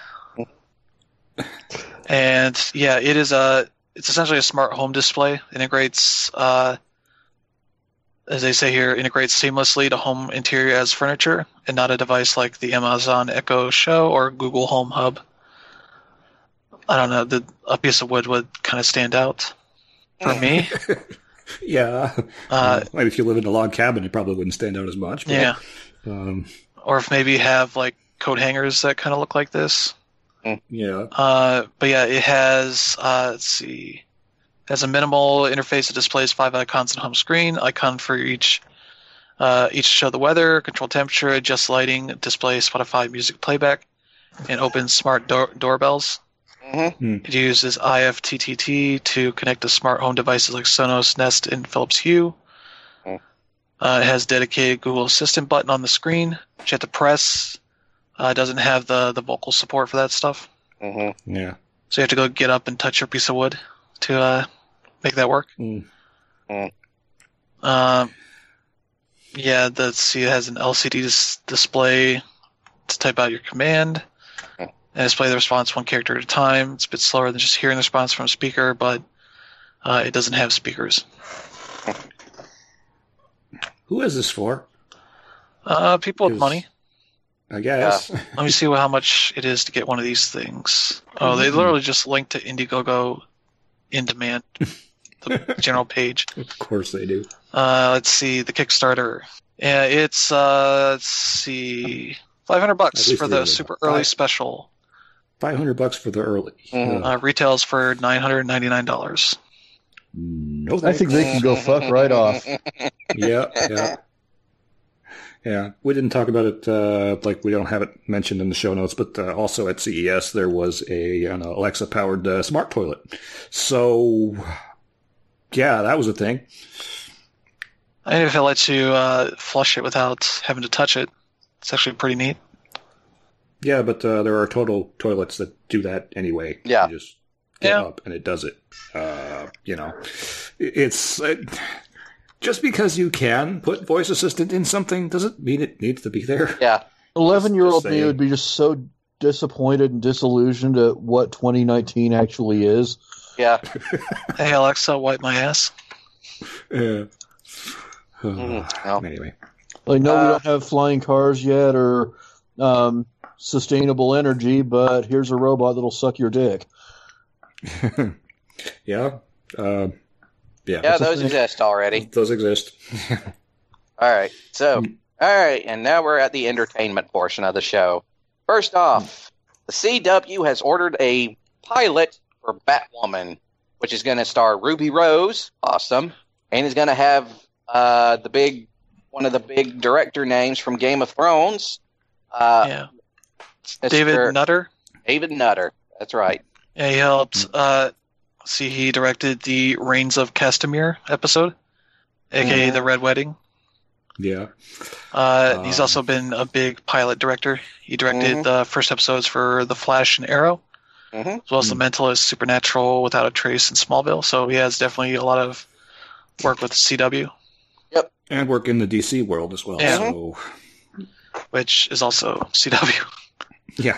And yeah, it's essentially a smart home display. Integrates, as they say here, integrates seamlessly to home interior as furniture, and not a device like the Amazon Echo Show or Google Home Hub. I don't know, a piece of wood would kind of stand out for me. Yeah. Maybe if you live in a log cabin, it probably wouldn't stand out as much. But, yeah. Or if maybe you have like coat hangers that kind of look like this. Yeah. But yeah, it has, let's see, it has a minimal interface that displays 5 icons on home screen. Icon for each show the weather, control temperature, adjust lighting, display Spotify music playback, and open smart doorbells. It uses IFTTT to connect to smart home devices like Sonos, Nest, and Philips Hue. It has dedicated Google Assistant button on the screen, which you have to press. It doesn't have the vocal support for that stuff. Yeah. So you have to go get up and touch your piece of wood to make that work. Yeah, it has an LCD display to type out your command and display the response one character at a time. It's a bit slower than just hearing the response from a speaker, but it doesn't have speakers. Who is this for? People with money. I guess. Let me see how much it is to get one of these things. Oh, they literally just linked to Indiegogo in demand, the general page. Of course they do. Let's see, the Kickstarter. Yeah, it's, let's see, $500 for the super early special. $500 for the early. Retails for $999. No, I think they can go fuck right off. Yeah. We didn't talk about it, like we don't have it mentioned in the show notes, but also at CES there was an Alexa-powered smart toilet. So, yeah, that was a thing. I mean, if it lets you flush it without having to touch it, it's actually pretty neat. Yeah, but there are total toilets that do that anyway. Yeah. You just get up and it does it. It's... just because you can put voice assistant in something doesn't mean it needs to be there. Yeah. 11-year-old me would be just so disappointed and disillusioned at what 2019 actually is. Yeah. Hey, Alexa, wipe my ass. Yeah. No. Anyway. Like, no, we don't have flying cars yet or sustainable energy, but here's a robot that'll suck your dick. Yeah. Yeah, those exist already. Those exist. All right. So, and now we're at the entertainment portion of the show. First off, the CW has ordered a pilot for Batwoman, which is going to star Ruby Rose, awesome, and is going to have one of the big director names from Game of Thrones. David Nutter. David Nutter, that's right. Yeah, he helped. He directed the Reigns of Castamere episode, aka The Red Wedding. Yeah. He's also been a big pilot director. He directed the first episodes for The Flash and Arrow, as well as The Mentalist, Supernatural, Without a Trace, and Smallville. So he has definitely a lot of work with CW. Yep. And work in the DC world as well. Yeah. So. Which is also CW. Yeah.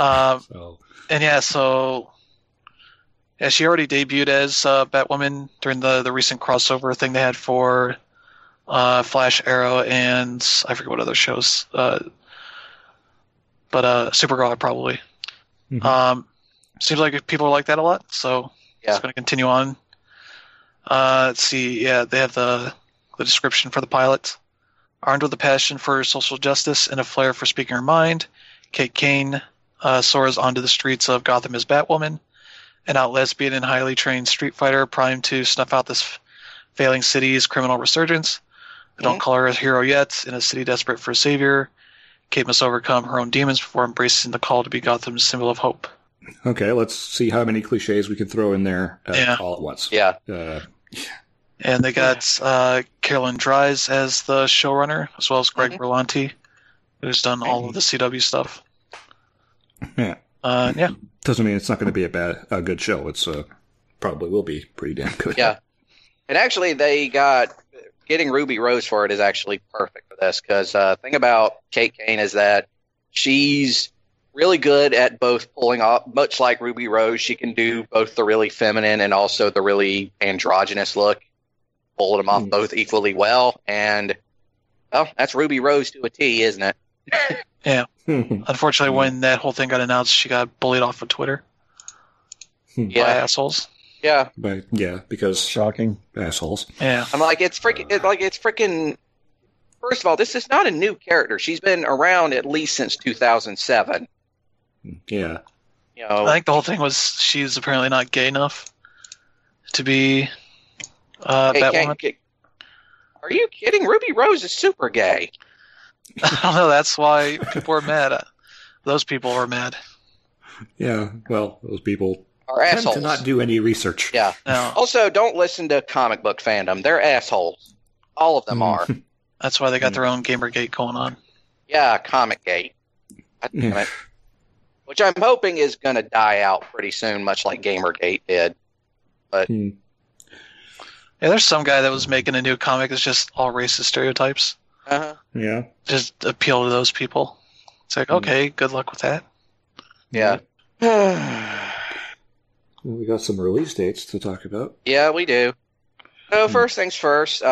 She already debuted as Batwoman during the recent crossover thing they had for Flash, Arrow, and I forget what other shows. But Supergirl probably. Seems like people like that a lot, so it's going to continue on. Let's see. Yeah, they have the description for the pilot. Armed with a passion for social justice and a flair for speaking her mind, Kate Kane soars onto the streets of Gotham as Batwoman, an out lesbian and highly trained street fighter primed to snuff out this failing city's criminal resurgence. They don't call her a hero yet. In a city desperate for a savior, Kate must overcome her own demons before embracing the call to be Gotham's symbol of hope. Okay, let's see how many cliches we can throw in there all at once. Yeah. And they got Carolyn Dries as the showrunner, as well as Greg Berlanti, who's done all of the CW stuff. Yeah. Yeah. Doesn't mean it's not going to be a good show. It's probably will be pretty damn good. Yeah. And actually, they got getting Ruby Rose for it is actually perfect for this, because thing about Kate Kane is that she's really good at both pulling off, much like Ruby Rose, she can do both the really feminine and also the really androgynous look, pulling them off both equally well. And, well, that's Ruby Rose to a T, isn't it? Yeah. Unfortunately, when that whole thing got announced, she got bullied off of Twitter by assholes. Yeah. But, yeah, because Shocking. assholes. Yeah. I'm like, it's freaking. First of all, this is not a new character. She's been around at least since 2007. Yeah. You know, I think the whole thing was she's apparently not gay enough to be Batwoman. Are you kidding? Ruby Rose is super gay. I don't know. That's why people are mad. Those people are mad. Yeah. Well, those people Are tend assholes. to not do any research. Yeah. No. Also, don't listen to comic book fandom. They're assholes. All of them are. That's why they got their own Gamergate going on. Yeah, Comic Gate. God damn it. Which I'm hoping is going to die out pretty soon, much like Gamergate did. But Yeah, there's some guy that was making a new comic that's just all racist stereotypes. Yeah. Just appeal to those people. It's like, okay, good luck with that. yeah. We got some release dates to talk about. Yeah, we do. So first things first,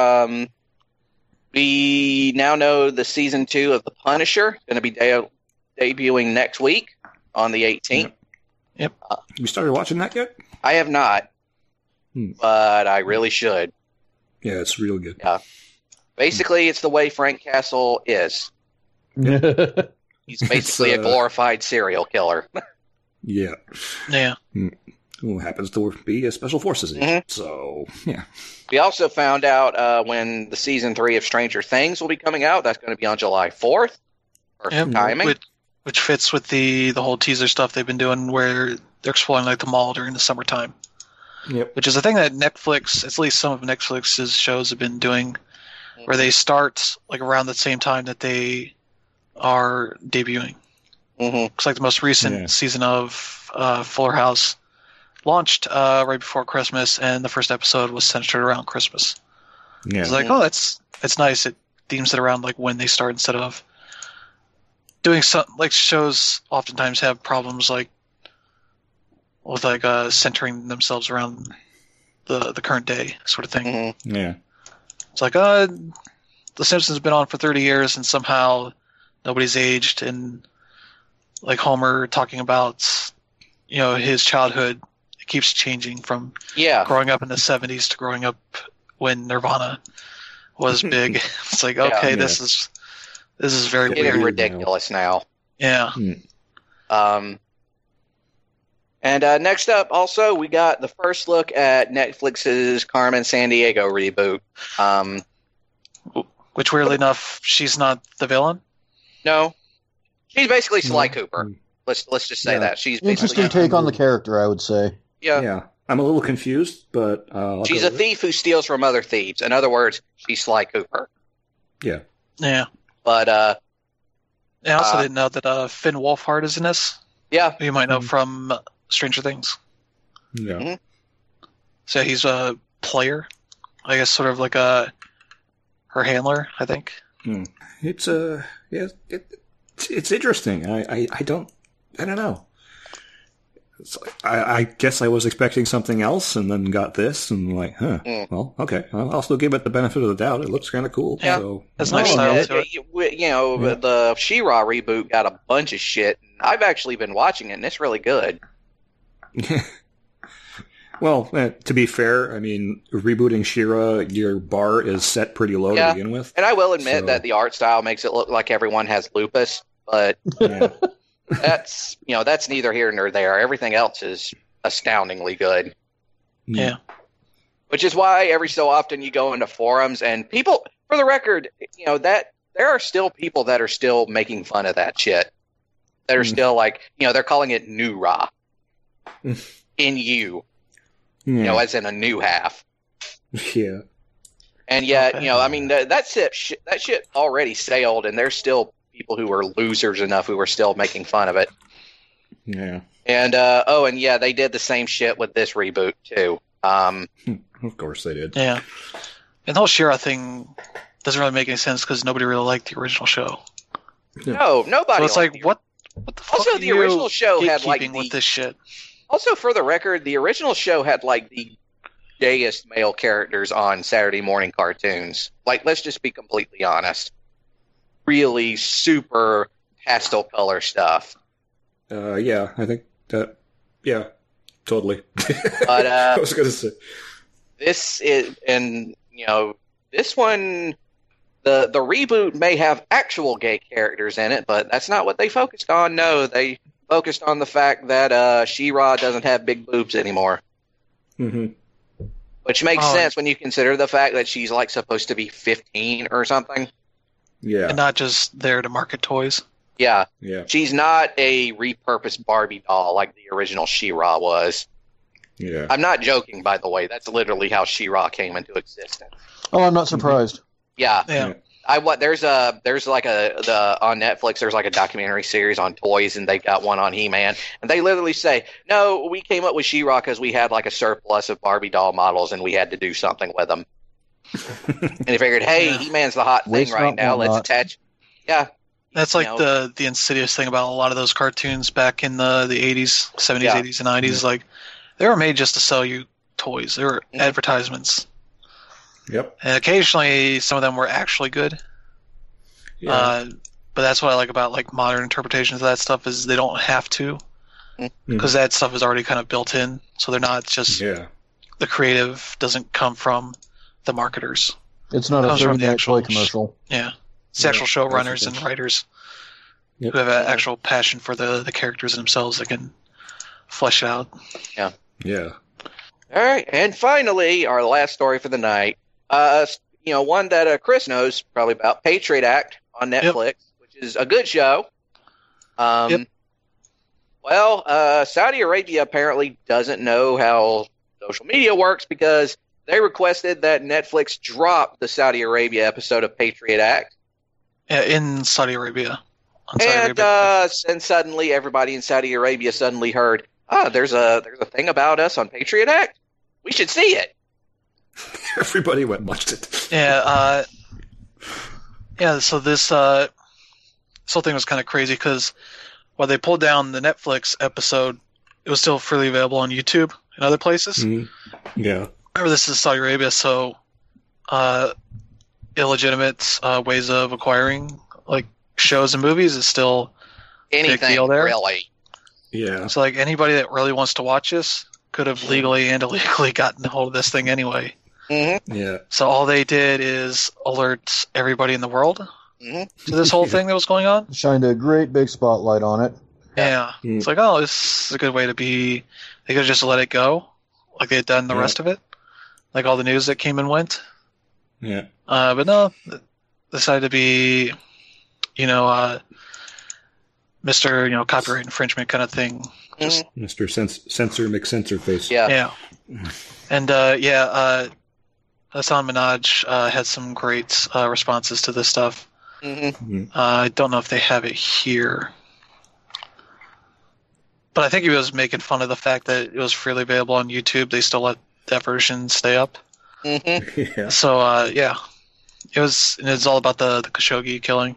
we now know the season 2 of The Punisher is going to be debuting next week on the 18th. Yep. You started watching that yet? I have not, but I really should. Yeah, it's real good. Yeah. Basically, it's the way Frank Castle is. He's basically a glorified serial killer. Yeah. Yeah. Who happens to be a Special Forces agent. So, yeah. We also found out when the season 3 of Stranger Things will be coming out. That's going to be on July 4th. Perfect timing. Which fits with the whole teaser stuff they've been doing where they're exploring like the mall during the summertime. Yep. Which is a thing that Netflix, at least some of Netflix's shows have been doing, where they start like around the same time that they are debuting. Looks like the most recent season of Fuller House launched right before Christmas, and the first episode was centered around Christmas. Yeah. It's like, oh, it's nice. It themes it around like when they start instead of doing some like shows. Oftentimes have problems like with like centering themselves around the current day sort of thing. Yeah. It's like The Simpsons have been on for 30 years and somehow nobody's aged, and like Homer talking about his childhood. Keeps changing from growing up in the 70s to growing up when Nirvana was big. It's like, okay, this is very getting weird. ridiculous now. Yeah. And next up, also, we got the first look at Netflix's Carmen Sandiego reboot. Which, weirdly enough, she's not the villain. No, she's basically Sly Cooper. Let's just say that she's interesting take on the character, I would say. Yeah. I'm a little confused, but she's a thief who steals from other thieves. In other words, she's Sly Cooper. Yeah. Yeah. But I also didn't know that Finn Wolfhard is in this. Yeah. Who you might know from Stranger Things. Yeah. So he's a player, I guess, sort of like her handler, I think. It's it's interesting. I don't know. I guess I was expecting something else and then got this and like, well, okay. I'll still give it the benefit of the doubt. It looks kind of cool. Yeah, so, that's nice style to it. The She-Ra reboot got a bunch of shit. I've actually been watching it, and it's really good. Well, to be fair, I mean, rebooting She-Ra, your bar is set pretty low to begin with. And I will admit that the art style makes it look like everyone has lupus, but that's neither here nor there. Everything else is astoundingly good. Yeah. Which is why every so often you go into forums and people, for the record, that there are still people that are still making fun of that shit. That are still like, they're calling it new Ra. As in a new half. Yeah. And yet, I mean, that shit already sailed, and there's still people who are losers enough who are still making fun of it. Yeah. And, they did the same shit with this reboot, too. Of course they did. Yeah. And the whole She-Ra thing doesn't really make any sense because nobody really liked the original show. No, nobody. So it's like, what the fuck also, are the original show had with this shit? Also, for the record, the original show had like the gayest male characters on Saturday morning cartoons. Like, let's just be completely honest. Really super pastel color stuff. Yeah, I think that. Yeah, totally. But I was gonna say this is, and this one. The reboot may have actual gay characters in it, but that's not what they focused on. No, they focused on the fact that She-Ra doesn't have big boobs anymore. Mm-hmm. Which makes sense when you consider the fact that she's like supposed to be 15 or something. Yeah. And not just there to market toys. Yeah. Yeah. She's not a repurposed Barbie doll like the original She-Ra was. Yeah. I'm not joking, by the way. That's literally how She-Ra came into existence. Oh, I'm not surprised. Yeah. Yeah. There's on Netflix there's like a documentary series on toys, and they've got one on He-Man, and they literally say, no, we came up with She-Ra because we had like a surplus of Barbie doll models and we had to do something with them. And they figured, hey, He-Man's the hot thing right now, let's attach. Yeah. That's like the insidious thing about a lot of those cartoons back in the 80s, 70s, 80s, and 90s. Like, they were made just to sell you toys. They were advertisements. Yep. And occasionally, some of them were actually good. Yeah. But that's what I like about like modern interpretations of that stuff is they don't have to, because that stuff is already kind of built in. So they're not just the creative doesn't come from the marketers. It's not a 30-minute toy commercial. Yeah, it's the actual showrunners and writers who have an actual passion for the characters themselves that can flesh it out. Yeah. Yeah. All right, and finally, our last story for the night. One that Chris knows probably about, Patriot Act on Netflix, which is a good show. Well, Saudi Arabia apparently doesn't know how social media works because they requested that Netflix drop the Saudi Arabia episode of Patriot Act. Yeah, in Saudi Arabia. And suddenly everybody in Saudi Arabia suddenly heard, there's a thing about us on Patriot Act. We should see it. Everybody went and watched it. Yeah, so this whole thing was kind of crazy because while they pulled down the Netflix episode, it was still freely available on YouTube and other places. Mm-hmm. Yeah. Remember, this is Saudi Arabia, so illegitimate ways of acquiring like shows and movies is still anything, a big deal there. Really. Yeah. So like anybody that really wants to watch this could have legally and illegally gotten a hold of this thing anyway. Mm-hmm. Yeah. So all they did is alert everybody in the world to this whole thing that was going on. Shined a great big spotlight on it. Yeah. It's like, oh, this is a good way to be. They could have just let it go like they had done the rest of it. Like all the news that came and went. Yeah. But no, decided to be, Mr. Copyright infringement kind of thing. Just, Mr. Censor McCensor face. Yeah. And Hassan Minhaj had some great responses to this stuff. I don't know if they have it here. But I think he was making fun of the fact that it was freely available on YouTube. They still let that version stay up. Yeah. So, it's all about the Khashoggi killing.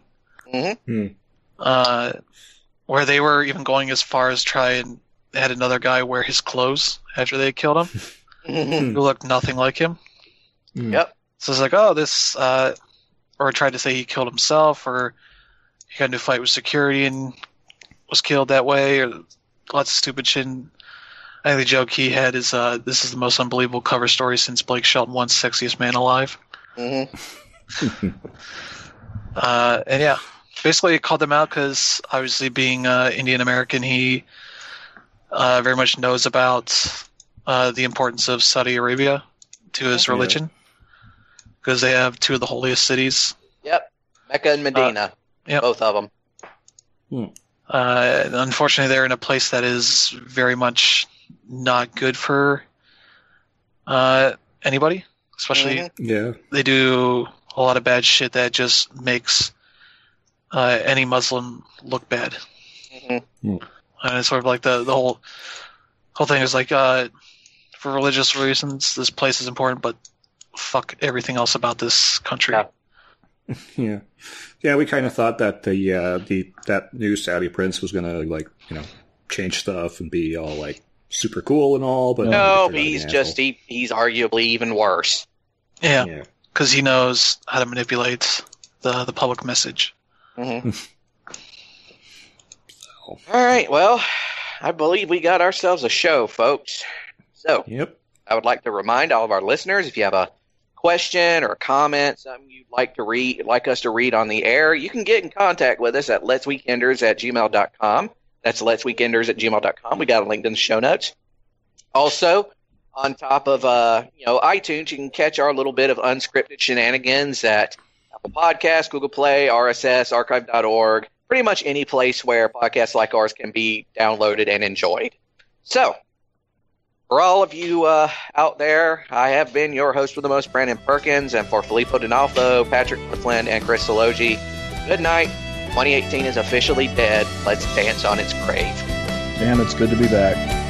Where they were even going as far as they had another guy wear his clothes after they killed him, who looked nothing like him. Yep. So it's like, oh, this, or tried to say he killed himself, or he got into a fight with security and was killed that way, or lots of stupid shit. I think the joke he had is this is the most unbelievable cover story since Blake Shelton won Sexiest Man Alive. Mm-hmm. And yeah, basically called them out because obviously being Indian American, he very much knows about the importance of Saudi Arabia to his religion because they have two of the holiest cities. Yep, Mecca and Medina, both of them. Unfortunately, they're in a place that is very much not good for anybody, especially they do a lot of bad shit that just makes any Muslim look bad. Mm-hmm. And it's sort of like the whole thing is like for religious reasons, this place is important, but fuck everything else about this country. Yeah, we kind of thought that that new Saudi prince was gonna change stuff and be all like super cool and all, but no, he's arguably even worse. Yeah, because he knows how to manipulate the public message. Mm-hmm. All right, well, I believe we got ourselves a show, folks. So, I would like to remind all of our listeners, if you have a question or a comment, something you'd like us to read on the air, you can get in contact with us at letsweekenders@gmail.com. That's letsweekenders@gmail.com. We got it linked in the show notes. Also, on top of iTunes, you can catch our little bit of unscripted shenanigans at Apple Podcasts, Google Play, RSS, archive.org, pretty much any place where podcasts like ours can be downloaded and enjoyed. So, for all of you out there, I have been your host with the most, Brandon Perkins, and for Filippo D'Onofrio, Patrick Clifland, and Chris Sologi, good night. 2018 is officially dead. Let's dance on its grave. And it's good to be back.